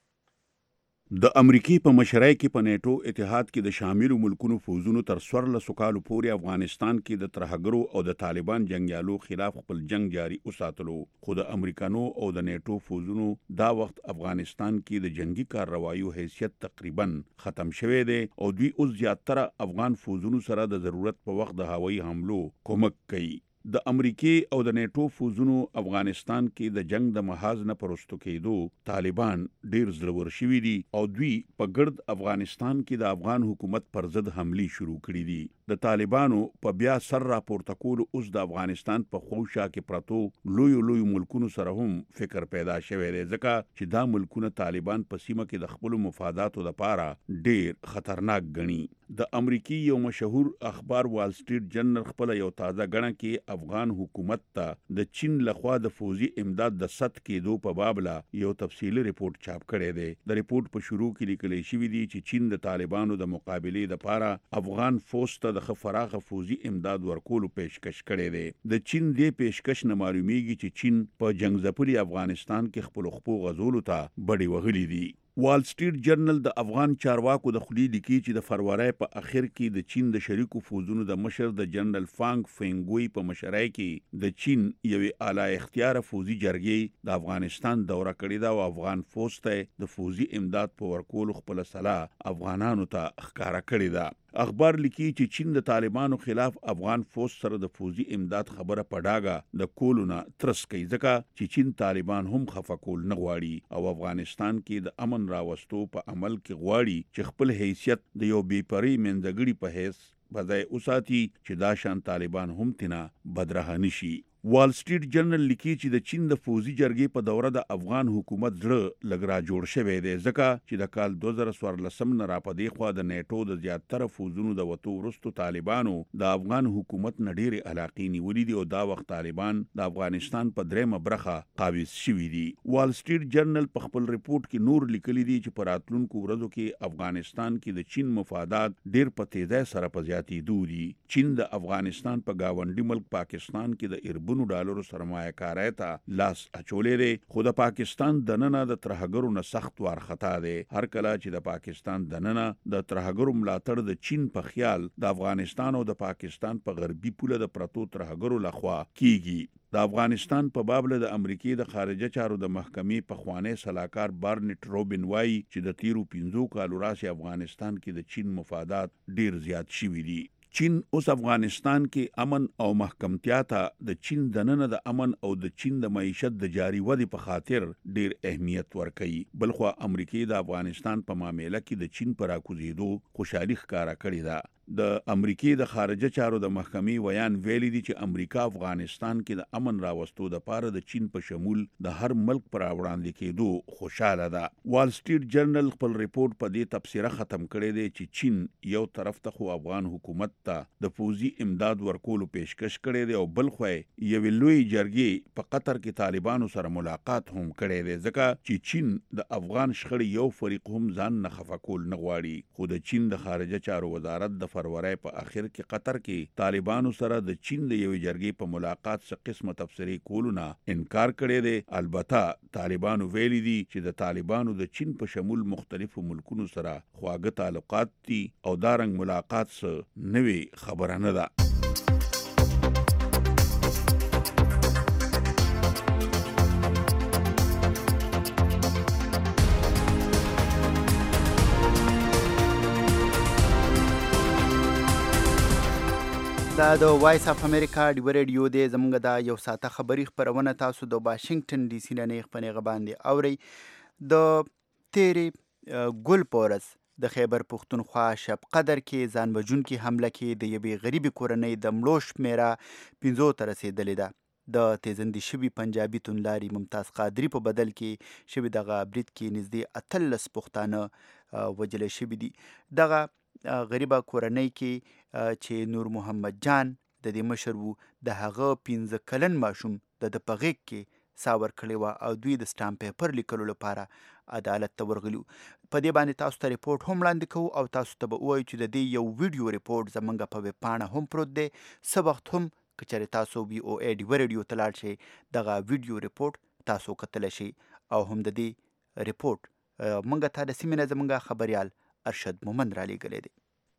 د امریکای په مشرۍ کې په نیټو اتحاد کې د شاملو ملکونو فوزونو تر 14 کالو پورې افغانستان کې د ترهګرو او د طالبان جنگیالو خلاف خپل جنگ جاری وساتلو، خو د امریکانو او د نیټو فوزونو دا وخت افغانستان کې د جنگي کارروایو حیثیت تقریبا ختم شوی دی او دوی اوس زیاتره افغان فوزونو سره د ضرورت په وخت د هوایي حملو کومک کوي. د امریکای او د نیټو فوزونو افغانستان کې د جنگ د محاذ نه پرستو کېدو طالبان ډیر زړور شوي دي او دوی په ګرد افغانستان کې د افغان حکومت پر ضد حملې شروع کړي دي. د طالبانو په بیا سر راپورته کولو اوس د افغانستان په خوشا کې پرتو لوی ملکونو سره هم فکر پیدا شوی دی، ځکه چې دا ملکونه طالبان په سیمه کې د خپل مفاداتو لپاره ډیر خطرناک ګڼي. د امریکای یو مشهور اخبار وال سټریټ جرنل خپل یو تازه غړنه کې افغان حکومت ته د چین لخوا د فوزي امداد د سد کېدو په باب لا یو تفصیلی ریپورت چاپ کړی دی. د ریپورت په شروع کې لیکل شوی دی چې چین د طالبانو د مقابلې لپاره افغان فوج ته د فراخ فوزي امداد ورکولو پیشکش کړی دی. د چین دې پیشکش نه معلومیږي چې چین په جنگ ځپلي افغانستان کې خپل خپل غزولو ته بډې وهلي دي. وال سټریټ جرنل د افغان چارواکو د خلی لیکي چې د فروری په اخر کې د چین د شریکو فوزونو د مشر د جنرال فانګ فینګوي په مشرۍ کې د چین یوې اعلی اختیار فوزي جرګې د افغانستان دوره کړې ده او افغان فوج ته د فوزي امداد په ورکولو خپل صلاح افغانانو ته ښکارا کړې ده. اخبار لیکي چې چین د طالبانو خلاف افغان فوج سره د فوزي امداد خبره پډاګه د کولونه ترس کوي، ځکه چې چین طالبان هم خفه کول نه غواړي او افغانستان کې د امن راوستو په عمل کې غواړي چې خپل حیثیت د یو بیپری منځګړي په حیث بځای اوساتي چې دا شان طالبان هم تینا بدرهه نشي. وال سټریټ جرنل لیکي چې د چین د فوزي جرګې په دوره د افغان حکومت زړه لګرا جوړ شوی دی، ځکه چې د کال 2014 نه را پدې خوا د نیټو د زیاتره فوزونو د وتو وروستو طالبانو د افغان حکومت نه ډېرې علاقې نیولې دي او دا وخت طالبان د افغانستان په درېمه برخه قابض شوي دي. وال سټریټ جرنل په خپل ریپورت کې نور لیکلي دي چې په راتلونکو ورځو کې افغانستان کې د چین مفادات ډېر په تیزۍ سره په زیاتېدو دي. چین د افغانستان په گاونډي ملک پاکستان کې د اربونو ډالرو سرمایه کارۍ ته لاس اچولې دی، خو د پاکستان دننه د ترهګرو نه سخت وارخطا دی. هر کله چې د پاکستان دننه د ترهګرو ملاتړ د چین په خیال د افغانستان او د پاکستان په غربي پوله د پرتو ترهګرو لخوا کیږي. د افغانستان په باب له د امریکای د خارجه چارو د محکمې پخوانی سلاکار بارنټ روبن وایي چې د تیرو 15 کالو راځي افغانستان کې د چین مفادات ډیر زیات شوي دي. چین اوس افغانستان کې امن او محکمتیا ته د چین دننه د امن او د چین د معیشت د جاری ودی په خاطر ډیر اهمیت ورکوي. بلخو امریکای د افغانستان په معاملې کې د چین پر راکوزیدو خوشحالي ښکارا کړې ده. د امریکای د خارجه چارو د محکمې ویان ویلي دي چې امریکا افغانستان کې د امن راوستو د پاره د چین په شمول د هر ملک پر وړاندې کېدو خوشاله ده. وال سټریټ جرنل خپل ریپورت په دې تبصره ختم کړی دی چې چین یو طرف ته خو افغان حکومت ته د فوزي امداد ورکولو پیشکش کړی دی او بل خو یو لوی جرګې په قطر کې طالبانو سره ملاقات هم کړی دی، ځکه چې چین د افغان شخړې یو فریق هم ځان نه خفه کول نه غواړي. خو د چین د خارجه چارو وزارت د فروری په اخر کې قطر کې طالبانو سره د چین د یو جرګې په ملاقات څخه قسمه تفسیری کولونه انکار کړی دی. البته طالبانو ویلي دي چې د طالبانو د چین په شمول مختلفو ملکونو سره خواږه تعلقات دي او دا رنګ ملاقات څه نوې خبره نه ده. دا د وایس اف امریکا ډیوه ریډیو دی. زمونږ دا یو ساعته خبري خپرونه تاسو د واشنگټن ډي سي نه نیغ په نیغه باندې اورئ. د تیرې ګل پورس د خیبر پښتونخوا شب قدر کې ځان وژونکي حمله کې د یوې غریبې کورنۍ د مړو شمیره 15 ته رسېدلې ده. د تیزندي شوي پنجابي توندلاري ممتاز قادري په بدل کې شوي دغه برید کې نږدې 18 پښتانه وژل شوي دي. دغه غریبه کورنۍ کې چې نور محمد جان د دې مشر وو، د هغه 15 کلن ماشوم د په غېږ کې ساه ورکړې وه او دوی د سټامپ پیپر لیکلو لپاره عدالت ته ورغلي. په دې باندې تاسو ته ریپورټ هم وړاندې کوو او تاسو ته به ووایو چې د دې یو ویډیو ریپورټ زموږ په ویب پاڼه هم پروت دی. څه وخت هم که چېرې تاسو VOA ډیوه ریډیو ته لاړ شئ دغه ویډیو ریپورټ تاسو کتلی شئ او هم د دې ریپورټ موږ ته د سیمې نه زموږ خبریال ارشد مومند رالیږلی دی.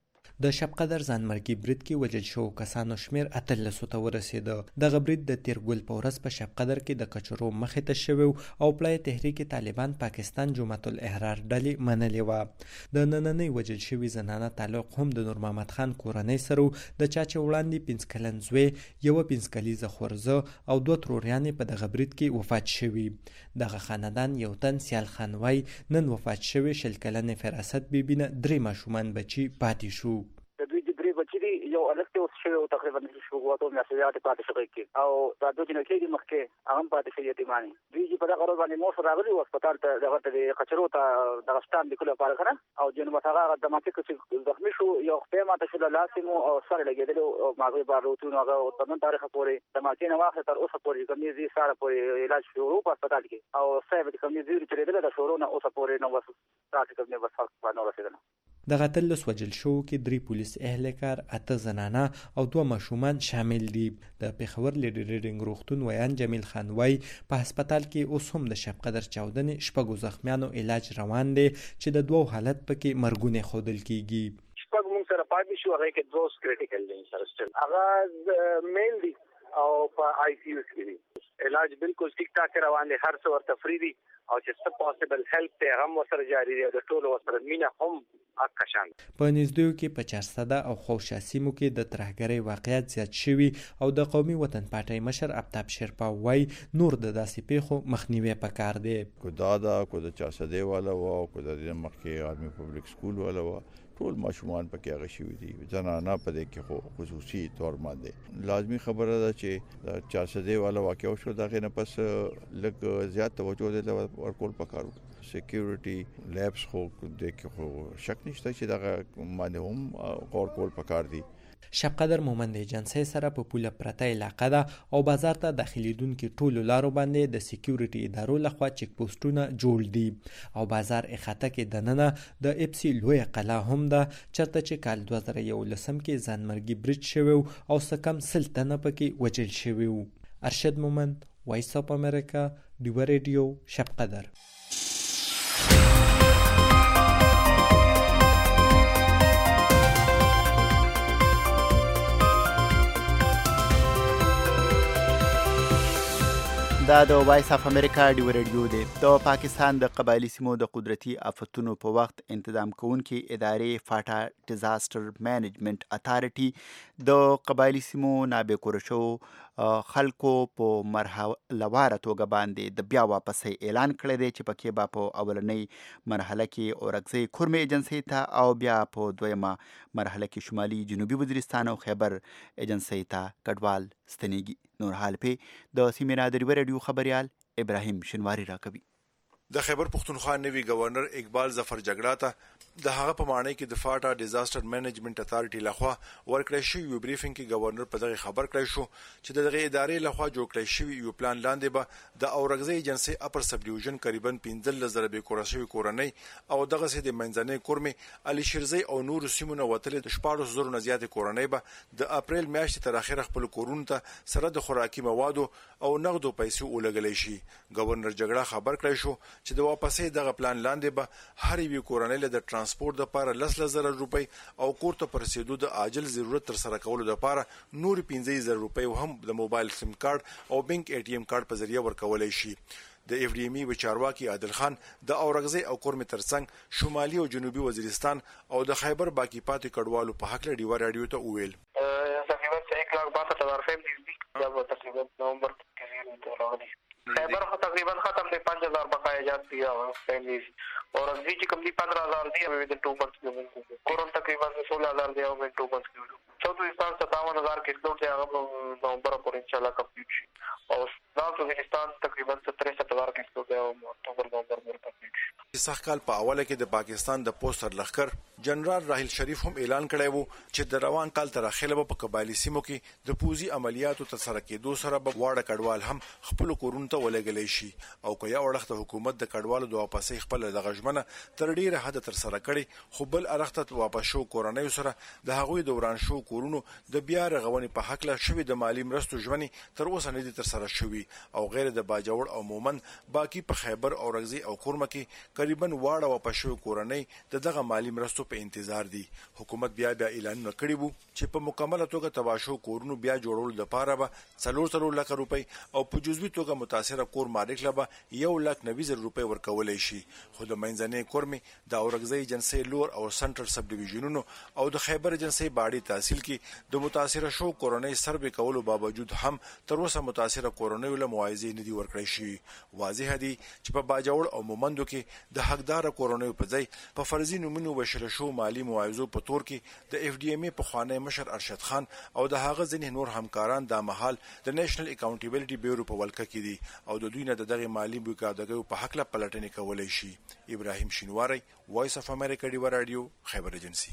د شب قدر ځانمرګي برید کې وژل شوو کسانو شمیر 18 ته ورسېده. دغه برید د تیرګل په ورځ په شب قدر کې د کچرو مخې ته شوی او پلای تحریک طالبان پاکستان جمعیت الاحرار ډلې منلې وه. د نننۍ وژل شوي زنانه تعلق هم د نور محمد خان کورنۍ سره د چا چې وړاندې 5 کلن زوی، یوه 5 کلیزه خورزه او 2 تروریانې په دغه برید کې وفات شوي. دغه خاندان یو تن سیال خان وای نن وفات شوی 20 کلنې فراست بیبي نه 3 ماشومان بچي پاتې شو. د دوی د درې بچي دي، یو هلک دی اوس شوی او تقریبا شپږ اوه میاشتې پاتې شوی کې او دا دوه جنکۍ دي مخکې هغه هم پاتې شوي یتیمانې. دوی چې په دغه ورځ باندې مور سره راغلي وو هسپتال ته دغه ته د کچرو ته دغه سټامپ لیکلو لپاره که نه او جنوبت هغه د منطقه چې زخمي شو یو خپې ماته شوله لاس یې مو او سر یې لګېدلی او ماغوی باروتونه هغه تر نن تاریخه پورې د ماتې نه واخلې تر اوسه پورې کوم یې ساره پورې علاج شروع په هسپتال کې او صاحب د کوم یې زیري چلېدله د شروع نه اوسه پورې نه بس داسې کوم یې بس فرق باندې ورسېدله. دغه 13 وژل شوو کې 3 پولیس اهلکار، 8 زنانه او 2 ماشومان شامل دي. د پېښور لیډي ریډینګ روغتون ویان جمیل خان وای په هسپتال کې اوس هم د شب قدر چاودنې 6 زخمیانو علاج روان دی چې د 2 حالت پکې مرګونه ښودل کیږي. 6 موږ سره پاتې شو، هغه کې 2 کریټیکل دي سره سټل هغه میل دي او په ICU کې دي. علاج بالکل ټیک ټاک روان دی، هر څه ورته فری دي او چې څه پاسبل هیلپ ته هم ورسره جاري دی. د ټولو ورسره مینه هم اکشان په نږدېو کې په 400 او خوشا سیمو کې د ترهګرۍ واقعیت زیات شوي او د قومي وطن پارټۍ مشر آفتاب شیرپا وای نور د داسې پیښو مخنیوي پکار دی. کو دا کو د 400 والا و او کو د مخکې آرمي پبلک سکول والا و ټول ماشومان پکې هغه شوي دي. زنانه په دې کې خو خصوصي طور باندې لازمی خبره ده چې د 400 والا واقع شو دغه نه پس لږ زیات توجه دې ورکول پکارو. سکیورټي لیبس خو د کې خو شک نشته چې دغه باندې هم غور کول پکار دي. شب قدر مومند ایجنسی سره په پوله پرته علاقه ده او بازار ته داخليدونکو ټولو لارو باندې د سکیورټي ادارو لخوا چک پوسټونه جوړ دي او بازار اخاطه کې دننه د اپسی لوی قلا هم ده چرته چې کال 2011 کې ځانمرګي برید شوی او سکم سلطنه پکې وجل شوی. ارشد مومند، وایس اپ امریکا، ډیو ریډیو، شب قدر. دا د وایس اف امریکا ډیو ریډیو دی. د پاکستان د قبایلی سیمو د قدرتي آفتونو په وخت انتظام کوونکې ادارې فاټا ډیزاستر مینجمنت اتارټي د قبایلی سیمو نابکوره شوو خلکو په مرحلهواره توګه باندې د بیا واپسۍ اعلان کړی دی چې پکې به په اولنۍ مرحله کې اورکزۍ کورمې ایجنسۍ ته او بیا په دویمه مرحله کې شمالي جنوبي وزیرستان او خیبر ایجنسۍ ته کډوال ستنېږي. نور حال په د سیمې نه د ډیو ریډیو خبریال ابراهیم شنواری راکوي. د خیبر پختونخوا نوی گورنر اقبال ظفر جګړه ته د هغه په معنی کې د فاټا ډیزاستر مینجمنت اتارټي لخوا ورکړی شوی بریفینګ کې گورنر په دغه خبر کړی شو چې دغه ادارې لخوا جوړ کړی شوی یو پلان لاندې به د اورګزۍ ایجنسی اپر سب ډیویژن تقریبا 15,000 به کور شوی کورنۍ او دغه سي د منځنۍ کورمې علي شیرزی او نور سیمونه وتل د 14,000 نه زیات کورنۍ به د اپریل میاشتې تر اخره خپل کورونه ته سره د خوراکي موادو او نغدو پیسې ولګلې شي. گورنر جګړه خبر کړی شو چې د واپسې دغه پلان لاندې به هر یو کورنۍ له د ترانسپورت لپاره 10,000 روپۍ او کور ته پرسیدو د عاجل ضرورت تر سره کولو لپاره نور 15,000 روپۍ هم د موبایل سیم کارت او بانک ATM کارت په ذریعہ ورکولای شي. د FDME وچارواکي عادل خان د اورګزۍ او کورمې ترڅنګ شمالي او جنوبي وزیرستان او د خیبر باقی پاتې کډوالو په حق له ډیو رادیو ته وویل تقریبا 1,62,000 فیملی دا تقریبا نومبر کې ته راغلي. خیبر خو تقریبا ختم دی 5,000 بقایا جات دی فیملیز اور ازوی چې کوم دی 15,000 دی ود 2 منث کې کورن تقریبا 16,000 دی او 2 منث کې 14,57,000 7000 کیسلوډ دی هغه نومبر پورې ان شاء الله کمپلیټ شي او نارت وزیرستان تقریبا 63000 کیسلوډ دی او اکتوبر نومبر پورې کمپلیټ شي. سخت کال په اوله کې د پاکستان د پوسټر لخر جنرال راحیل شریف هم اعلان کړی وو چې د روان کال تر اخره په قبایلی سیمو کې د پوزي عملیاتو ترسره کېدو سره به واړه کډوال هم خپل کورونو ته ولګلې شي او که یا وړخته حکومت د کډوالو د واپسې خپل د غژمنه تر ډیره حد ترسره کړي خو بل ارخته واپس شو کورنۍ سره د هغوی دوران شو کورونو د بیا رغونې په حق لا شوی د مالی مرستو ژمنې تر اوسه نه دي ترسره شوی او غیر د باجوړ او مومن باقی په خیبر او رغزي او کورمه کې تقریبا واړه واپس شو کورنۍ دغه مالی مرستو په انتظار دي. حکومت بیا اعلان کړی وو چې په مکمله توګه تباشو کورونو بیا جوړول د پاره به 4 لک روپۍ او په جزوي توګه متاثره کور مالک لا به 1,90,000 روپۍ ورکولای شي. خو د منځنۍ کورمي د اورګزۍ جنسي لور او سنټرل سب ډیویژنونو او د خیبر جنسي باډي تحصیل کې د متاثره شو کورنۍ سروې کولو باوجود هم تر اوسه متاثره کورنۍ له معاوضې نه دي ورکړی شي. واضح دي چې په باجوړ او مومندو کې د حقدار کورنۍ په ځای په فرضي نومونو وشل شو مالی معاوضو په تور کې د اف ډي ام ای په خوانی مشر ارشد خان او د هغه ځینې نور همکاران د مهال د نېشنل اکاونټیبلټي بیورو په ولکه کې دي او د دوی نه دغه مالی بوکادګو په حق لا پلټنې کولای شي. ابراهیم شینواری، وایس اف امریکا ډیو رادیو، خیبر ایجنسی.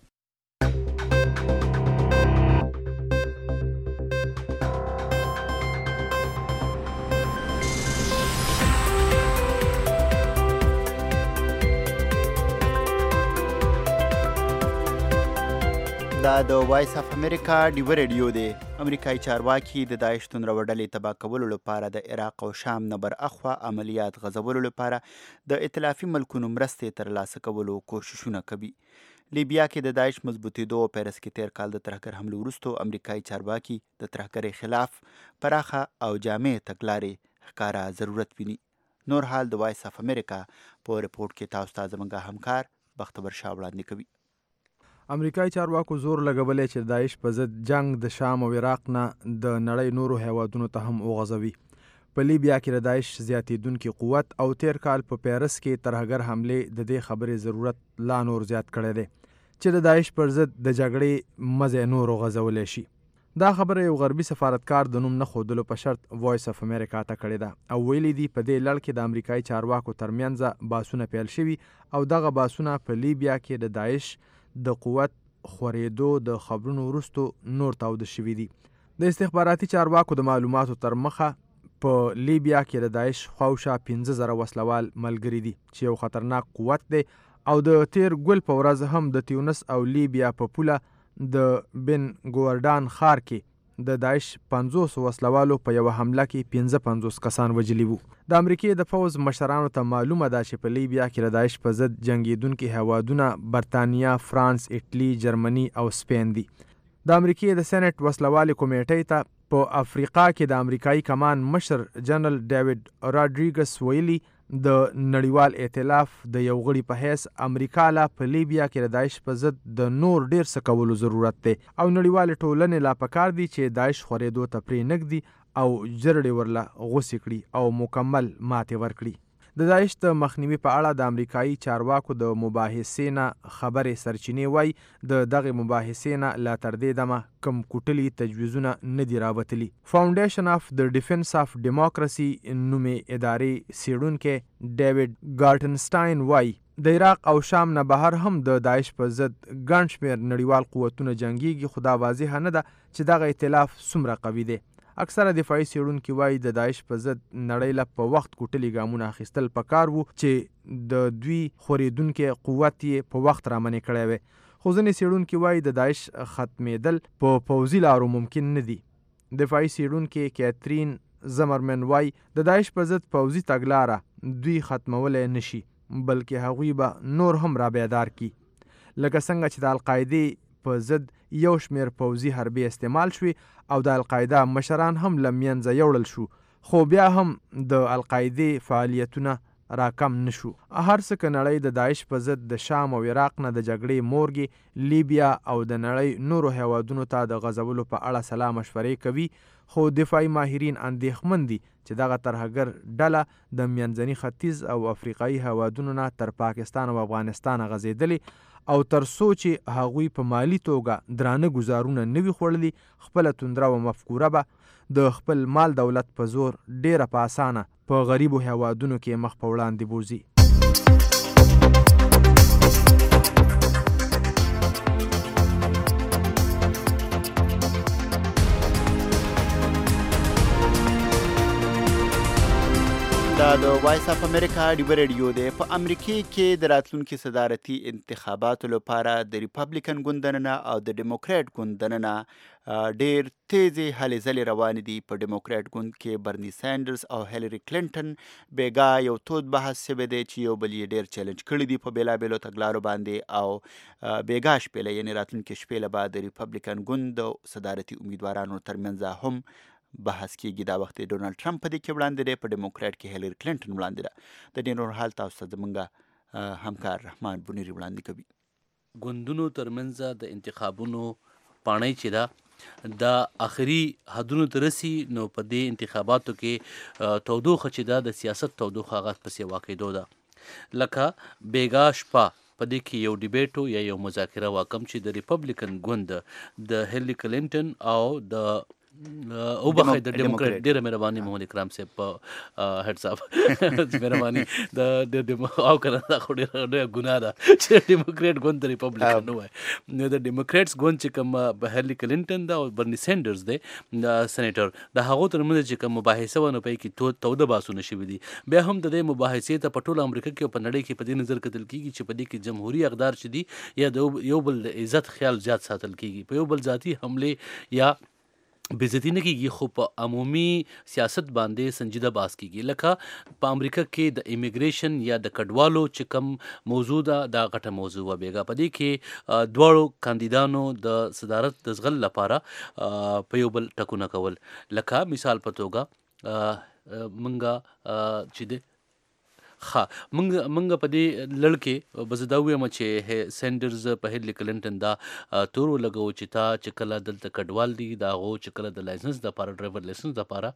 دا د وایس اف امریکا ډیو رادیو دی. امریکایي چارواکي د داعش توندروډلې تباه کولو لپاره د عراق او شام نه بر اخوا عملیات غځولو لپاره د ائتلافي ملکونو مرستې ترلاسه کولو کوششونه کوي. لیبیا کې د داعش مضبوطېدو او پیرس کې تیر کال د ترهګر حملو وروسته امریکایي چارواکي د ترهګرۍ خلاف پراخه او جامع تګلارې ښکاره ضرورت ویني. نور حال د وایس اف امریکا په رپورټ کې تاسو ته زموږ همکار بختور شاه وړاندې کوي. امریکایي چارواکو زور لګولې چې داعش په ضد جنگ د شام او عراق نه د نړۍ نورو هیوادونو ته هم وغځوي. په لیبیا کې د داعش زیاتېدونکي قوت او تیر کال په پیرس کې ترهګر حملې د دې خبرې ضرورت لا نور زیات کړی دی چې د داعش پر ضد د جګړې مزه نور غځولی شي. دا خبره یو غربي سفارتکار د نوم نه ښودلو په شرط وایس اف امریکا ته کړې ده او ویلي دي په دې لړ کې د امریکایي چارواکو ترمنځ باسونه پیل شوي او دغه باسونه په لیبیا کې د داعش د قوت خورېدو د خبرونو وروسته نور تاوده شوي دي. د استخباراتي چارواکو د معلوماتو تر مخه په لیبیا کې د داعش خواوشا 15,000 وسلوال ملګري دي چې یو خطرناک قوت دی او د تیر ګل په ورځ هم د تیونس او لیبیا په پوله د بن ګوردان ښار کې د داعش 500 وسلوالو په یو حمله کې 55 کسان وژلي وو. د امریکې د پوځ مشرانو ته معلومه ده چې په لیبیا کې د داعش په ضد جنګیدونکي هیوادونه برتانیا، فرانس، ایټلی، جرمني او سپین دي. د امریکې د سېنات وسلوالي کمیټې ته په افریقا کې د امریکایي کمان مشر جنرال ډیوډ راډریګس ویلي د نړیوال ائتلاف د یو غړي په حیث امریکا لا په لیبیا کې د داعش په ضد د نور ډیر څه کولو ضرورت دی او نړیوال ټولنې لا پکار دي چې داعش خورېدو ته پرې نږدي او جرړې ورله غوسې کړي او مکمل ماتې ورکړي. د داعش د مخنیوي په اړه د امریکایي چارواکو د مباحثې نه خبرې سرچینې وایي د دغې مباحثې نه لا تر دې دمه کم کوټلي تجویزونه نه دي راوتلي. فاونډیشن اف د ډیفنس اف ډیموکراسي نومې ادارې څېړونکی ډیوډ ګارټنسټاین وایي د عراق او شام نه بهر هم د داعش په ضد ګڼ شمېر نړیوال قوتونه جنګیږي خو دا واضحه نه ده چې دغه ائتلاف څومره قوي دی. اکثره دفاعي څېړونکي وایي د داعش په ضد نړۍ له په وخت کوټلي ګامونه اخیستل پکار وو چې د دوی خورېدونکي قوت یې په وخت رامنې کړی وی. خو ځینې څېړونکي وایي د داعش ختمېدل په پوځي لارو ممکن نه دي. دفاعي څېړونکي کیترین زمرمن وایي د داعش په ضد پوځي تګلاره دوی ختمولی نشي بلکې هغوی به نور هم را بیدار کی. لکه څنګه چې د القاعدې په ضد یو شمېر پوځي حربې استعمال شوي او د القاعده مشران هم له منځه یوړل شو خو بیا هم د القاعدې فعالیتونه راکم نشو. هر څه که نړۍ د داعش په ضد د شام او عراق نه د جګړې مورګې لیبیا او د نړۍ نورو هیوادونو ته د غځولو په اړه سلا مشورې کوي خو دفاعي ماهرین اندېښمن دي چې دغه ترهګر ډله د منځني ختیځ او افریقایي هیوادونو نه تر پاکستان او افغانستان غځېدلې او تر څو چې هغوی په مالی توګه درانه ګزارونه نه وي خوړلي خپله توندره و مفکوره به د خپل مال دولت په زور ډیره په اسانه په غریبو هیوادونو کې مخ په وړاندې بوځي. دا د وایس اف امریکا ډیو ریډیو دی. په امریکې کې د راتلونکي صدارتي انتخاباتو لپاره د ریپبلیکن ګوند دننه او د ډیموکریټ ګوند دننه ډیر تیزې هلې ځلې روانې دي. په ډیموکریټ ګوند کې برني سینډرز او هیلری کلینټن بیګا یو تود بحث شوی دی چې یو بل یې ډیر چیلنج کړي دي په بیلابیلو تګلارو باندې، او بیګا شپېله یعنې راتلونکې شپېله به د ریپبلیکن ګوند د صدارتي امیدوارانو ترمنځ هم بحث کېږي. دا وخت ډونالډ ټرمپ په دې کې وړاندې دی، په ډیموکریټ کې هیلری کلینټن وړاندې ده. د دې نور حال تاسو ته زموږ همکار رحمان بونیری وړاندې کوي. ګوندونو ترمنځ د انتخابونو پاڼۍ چې ده د آخري حدونو ته رسي، نو په دې انتخاباتو کې تودوخه چې ده د سیاست تودوخه هغه پسې واقعېدو ده. لکه بیګا شپه په دې کې یو ډیبیټ یا یو مذاکره واکم چې د ریپبلیکن ګوند د هیلری کلینټن او د او بخیر د ډیموکریټ ډیره مهرباني محمد اکرام صاحب په هډ صاحب مهرباني د او کنه دا خو ډیره ګناه ده چې ډیموکریټ ګوند د ریپبلیکن نه وای. نو د ډیموکریټس ګوند چې کوم هیلری کلینټن دا او برني سینډرز دی د سېنیټر د هغو ترمنځ چې کوم مباحثه ونه پي کې توده باسونه شوي دي، بیا هم د دې مباحثې ته په ټوله امریکا کې او په نړۍ کې په دې نظر کتل کېږي چې په دې کې جمهوري اقدار چې دي یا د یو بل عزت خیال زیات ساتل کېږي، په یو بل ذاتي حمله یا بېزتي نه کېږي، خو په عمومي سیاست باندې سنجیده باس کېږي. لکه په امریکا کې د امیګریشن یا د کډوالو چې کوم موضوع ده دا غټه موضوع وه. بیګا په دې کې دواړو کاندیدانو د صدارت د زغل لپاره په یو بل ټکونه کول. لکه مثال په توګه منګه چې دی منګه په دې لړ کې به زه دا ووایم چې سینډرز په هیلری کلینټن دا تور ولګو چې تا چې کله دلته کډوال دي د هغو چې کله د لایسنس دپاره ډرایور لایسنس دپاره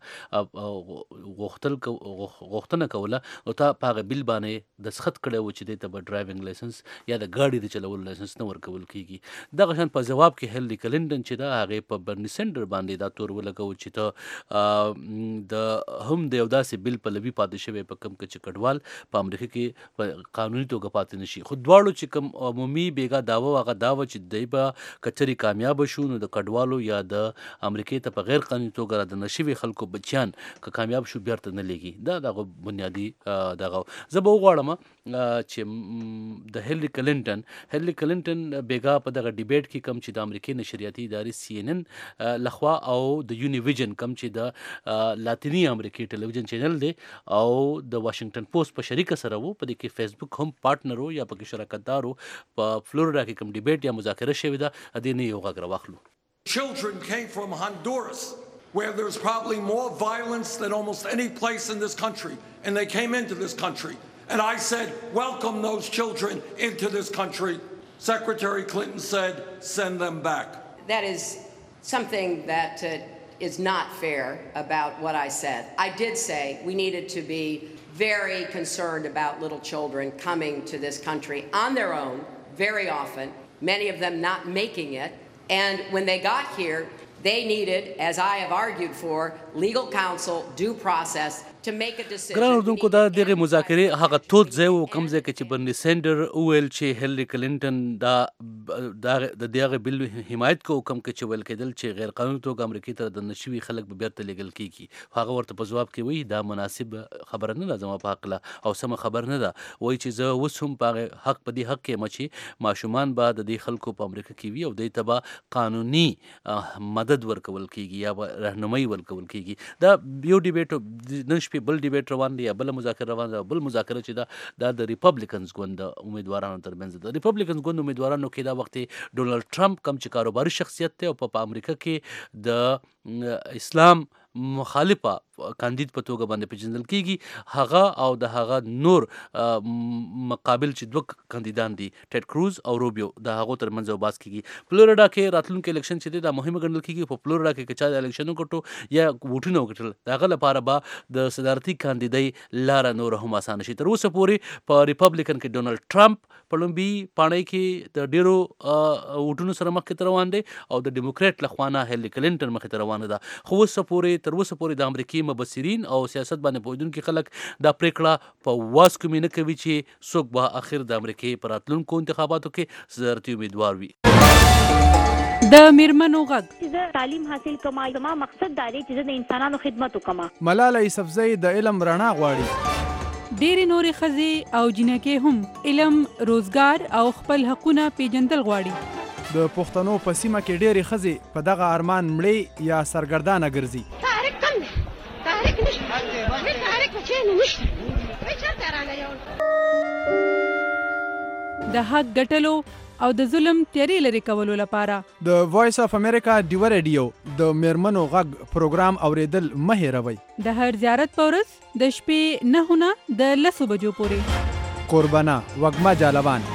غوښتنه کوله او تا په هغه بیل باندې دستخط کړی و چې دې ته به ډرایوینګ لایسنس یا د ګاډي د چلولو لایسنس نه ورکول کېږي. دغه شان په جواب کې هیلری کلینټن چې دا هغې په برني سینډر باندې دا تور ولګو چې ته د هم د یو داسې بیل پلوي پاتې شوی په کوم کې چې کډوال په امریکا کې په قانوني توګه پاتې نشي. خو دواړو چې کوم عمومي بیګا دعوه هغه دعوه چې دی به کچري کامیاب شو نو د کډوالو یا د امریکې ته په غیر قانوني توګه د نشوي خلکو بچیان که کامیاب شو بیرته نه لېږي. دا دغه بنیادي دغه زه به وغواړم چې د هیلری کلینټن بیګا په دغه ډیبیټ کې کم چې د امریکې نشریاتي ادارې CNN لخوا او د یونیویژن کم چې د لاتینی امریکې ټلویزیون چینل دی او د واشنگټن پوسټ په شریکه سره وو، په دې کې فیسبوک هم پارټنر وو یا پکې شراکتدار وو. په فلوریډا کې کوم ډیبیټ یا مذاکره شوې ده دې نه یو غږ راواخلو. Children came from Honduras where there's probably more violence than almost any place in this country, and they came into this country, and I said welcome those children into this country. Secretary Clinton said send them back. That is something that is not fair about what I said. I did say we needed to be very concerned about little children coming to this country on their own very often, many of them not making it. And when they got here, they needed, as I have argued for, legal counsel, due process to make a decision. ګران اردوونکو دا دغه مذاکرې هغه تود ځای و کوم ځای کې چې برني سینډر وویل چې هیلری کلینټن د دغه بل حمایت کوي کوم کې چې ویل کېدل چې غیر قانوني توګه امریکې ته د نشوي خلک به بیرته لیږل کېږي. هغه ورته په ځواب کې وایي دا مناسب خبره نه ده زما په هکله او سمه خبر نه ده. وایي چې زه اوس هم په حق په دې حق کې یم چې ماشومان به د دې خلکو په امریکا کې وي او دوی ته به قانوني مدد ورکول کېږي یا به رهنمایي ورکول کېږي. دا یو ډیبیټ نن شپې بل ډیبیټ روان دی یا بل مذاکره روان دی. بل مذاکره چې دا د ریپبلیکنز ګوند امیدوارانو ترمنځ د ریپبلیکنز ګوند امیدوارانو کې دا وخت ډونالډ ټرمپ کم چې کاروباري شخصیت دی او په امریکا کې د اسلام مخالفه کاندید په توګه باندې پیژندل کیږي هغه او د هغه نور مقابل چې دوه کاندیدان دي ټیډ کروز او روبیو د هغو ترمنځ وباس کیږي فلوریډا کې راتلونکي الیکشن چې دی دا مهمه ګڼل کیږي په فلوریډا کې چې چا الیکشن وکړو یا ووټونه وکړل دا هغه لپاره به د صدارتي کاندیدای لاره نور هم اسانه شي تر اوسه پورې په ریپبلیکن کې ډونالد ټرمپ په لومبي پاڼۍ کې د ډیرو ووټونو سره مخکې روان دی او د ډیموکریټ لخوا نه هیلری کلینټن مخکې روانه ده خو تر اوسه پورې د امریکایي مبصرین او سیاست باندې پوهیدونکي خلک دا پریکړه په واس کومې نه کوي چې څوک به اخر د امریکای په راتلونکو انتخاباتو کې صدارتي امیدوار وي د میرمنو غږ زه تعلیم حاصل کوم زما مقصد دا دی چې زه د انسانانو خدمت وکم ملاله یوسفزۍ د علم رڼا غواړي ډېرې نورې ښځې او جنکۍ هم علم روزګار او خپل حقونه پیژندل غواړي د پښتنو په سیمه کې ډېرې ښځې په دغه ارمان مړې یا سرګردانه ګرځي تاریخ کم دی تاریخ نشته تاریخ په چینه نشته چېرته رانه د حق ګټلو او د ظلم تیارې لرې کولو لپاره د وایس اف امریکا ډیو ریډیو د میرمنو غږ پروګرام اوریدل مه هېروئ د هر زیارت په ورځ د شپې 9 نه د 10 بجو پورې قربانه وږمه جالبان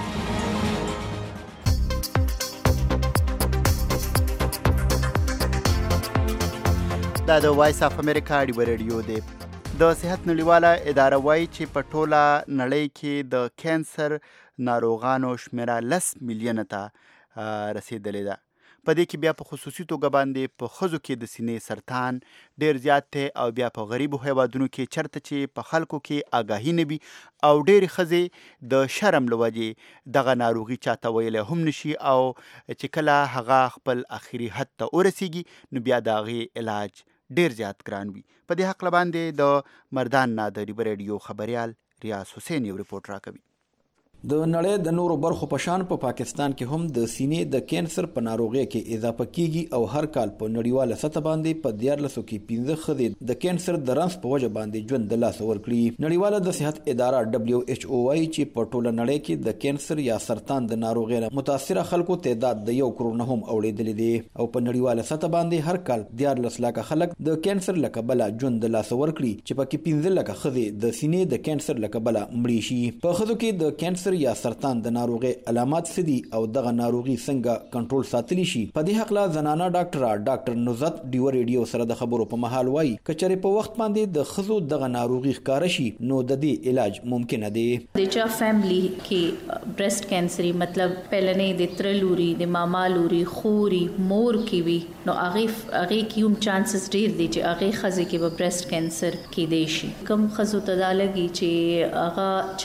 دا د وایس اف امریکا ډیو ریډیو دی د صحت نړیواله اداره وایي چې په ټوله نړۍ کې د کینسر ناروغانو شمیره 10 میلیونه ته رسیدلې ده په دې کې بیا په خصوصي توګه باندې په ښځو کې د سینې سرطان ډیر زیات دی او بیا په غریبو هیوادونو کې چرته چې په خلکو کې آګاهي نه وي او ډېرې ښځې د شرم له وجې دغه ناروغي چاته ویلی هم نشي او چې کله هغه خپل اخري حد ته ورسیږي نو بیا د هغې علاج ډیر زیات ګران وي په دې حق باندې د مردان نه د ریبر ریډیو خبريال ریاض حسین یو ریپورت راکوي د نړۍ د نورو برخو په شان په پاکستان کې هم د سینې د کینسر په ناروغۍ کې اضافه کیږي او هر کال په نړیواله سطح باندې په 1400 کې 15 ښځې د کینسر د رنځ په وجه باندې ژوند د لاس ورکړي نړیواله د صحت اداره WHO وايي چې په ټوله نړۍ کې د کینسر یا سرطان د ناروغۍ متاثره خلکو تعداد د 1 کروڑ نه هم اوریدلې دي او په نړیواله سطح باندې هر کال 14 لک خلک د کینسر له کبله ژوند د لاس ورکړي چې پکې 15 لک ښځې د سینې د کینسر له کبله مړې شي په ښځو کې د کینسر یا سرطان د ناروغي علامات څه دي او دغه ناروغي څنګه کنټرول ساتلی شي په دې حق لا زنانه ډاکټر نوزت ډیو ریډیو سره د خبرو په محل وایي کچره په وخت باندې د خزو دغه ناروغي ښکار شي نو د دې علاج ممکن دی د چا فیملی کې برېست کینسر مطلب پهلنې د ترلوري د ماما لوري خوري مور کې وي نو هغه کیوم چانسز ډیر دي چې هغه خزه کې به برېست کینسر کې دی شي کم خزو ته دا لګي چې هغه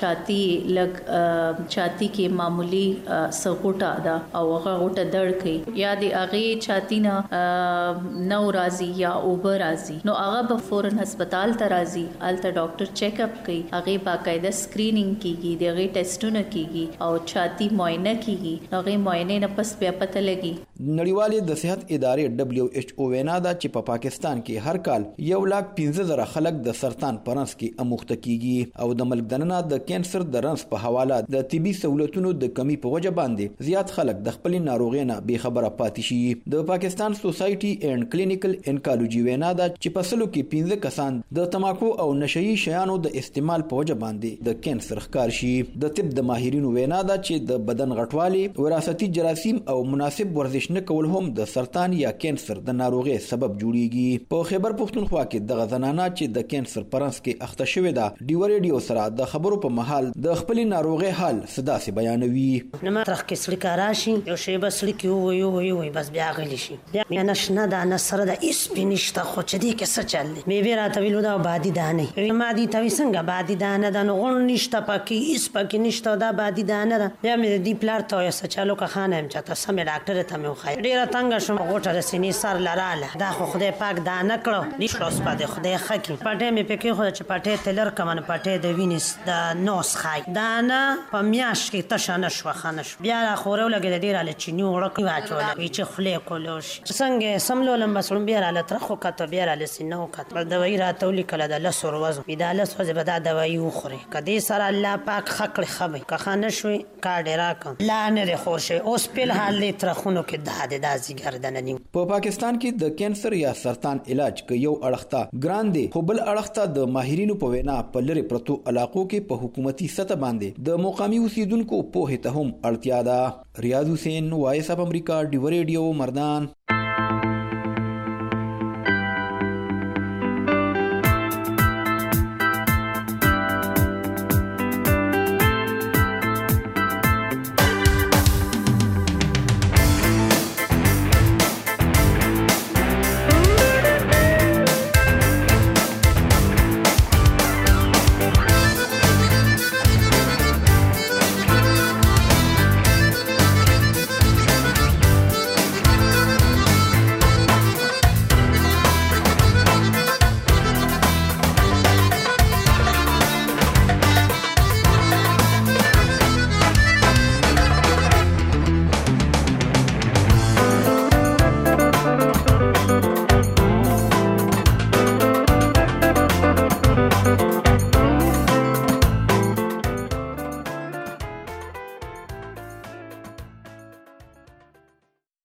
چاتی کې معمولی سغوټه ده او هغه غوټه دړ کوي یا د هغه چاتی نه نو راځي یا اوبر راځي نو هغه به فورن هسپتال ته راځي الته ډاکټر چیک اپ کوي هغه باقاعده سکرینینګ کیږي دغه ټیسټونه کیږي او چاتی معاینه کیږي هغه معاینه نه پس بیا پته لګي نړیوالې د صحت ادارې WHO وینا ده چې په پاکستان کې هر کال 1,15,000 خلک د سرطان پرنس کې اموخته کیږي او د ملک دننه د کینسر د رنس په حواله د طبي سہولتونو د کمی په وجه باندې زیات خلک د خپل ناروغۍ نه بې خبره پاتې شي د پاکستان سوسایټي اینڈ کلینیکل انکالوجي وینا ده چې په سلو کې 15 کسان د تماکو او نشئی شیانو د استعمال په وجه باندې د کینسر ښکار شي د طب د ماهرینو وینا ده چې د بدن غټوالي وراثتي جراثیم او مناسب ورزش نه کول هم د سرطان یا کینسر د ناروغۍ سبب جوړیږي په خیبر پښتونخوا کې د غزنانه چې د کینسر پرنس کې اخته شوې ده ډیو ریډیو سره د خبرو په محل د خپل ناروغۍ حال صدا سي بیانوي نو مطرح کې سړی کاراشي یو شی بس لیکي وي بس بیا غلی شي بیا نشنه دا نصر د اس بنشته خو چې دې کې څه چل می به راته ویلو دا بادي دانه ما دي توي څنګه بادي دانه د نو غون نشته پکې اس پکې نشته دا بادي دانه بیا مې دی پلار ته یې سچالو کا خانه هم چاته سم ډاکټر ته مې خای ډیره تنګ شوم غوټه د سینې سر لراله دا خو خدای پاک دانه کړو دې شلوس پد خدای خکی پټه مې پکې خو چې پټه تلر کمن پټه د وینس د نوس خای دانه په میاش کې تشانه شو خانش بیا خورو لګې د ډیر له چینی وړک واچول چې خلې کولوش څنګه سملو لم بسړم بیا له ترخو کته بیا له سينو کته د وای راتول کله د لسور وزن بیا له سوځه به دا دوايي وخوري کدي سره الله پاک خکړ خبي که خانه شوي کا ډیرا کم لا نه خوشه اوس په حال له ترخونو کې د دازي ګردننی په پاکستان کې د کینسر یا سرطان علاج کې یو اړخته ګران دی خو بل اړخته د ماهرینو په وینا په لری پرتو علاقو کې په حکومتي سطح باندې د مقامی اوسیدونکو په هته هم اړتیا ده. ریاض حسین، وایس اف امریکا، ډیو ریډیو، مردان.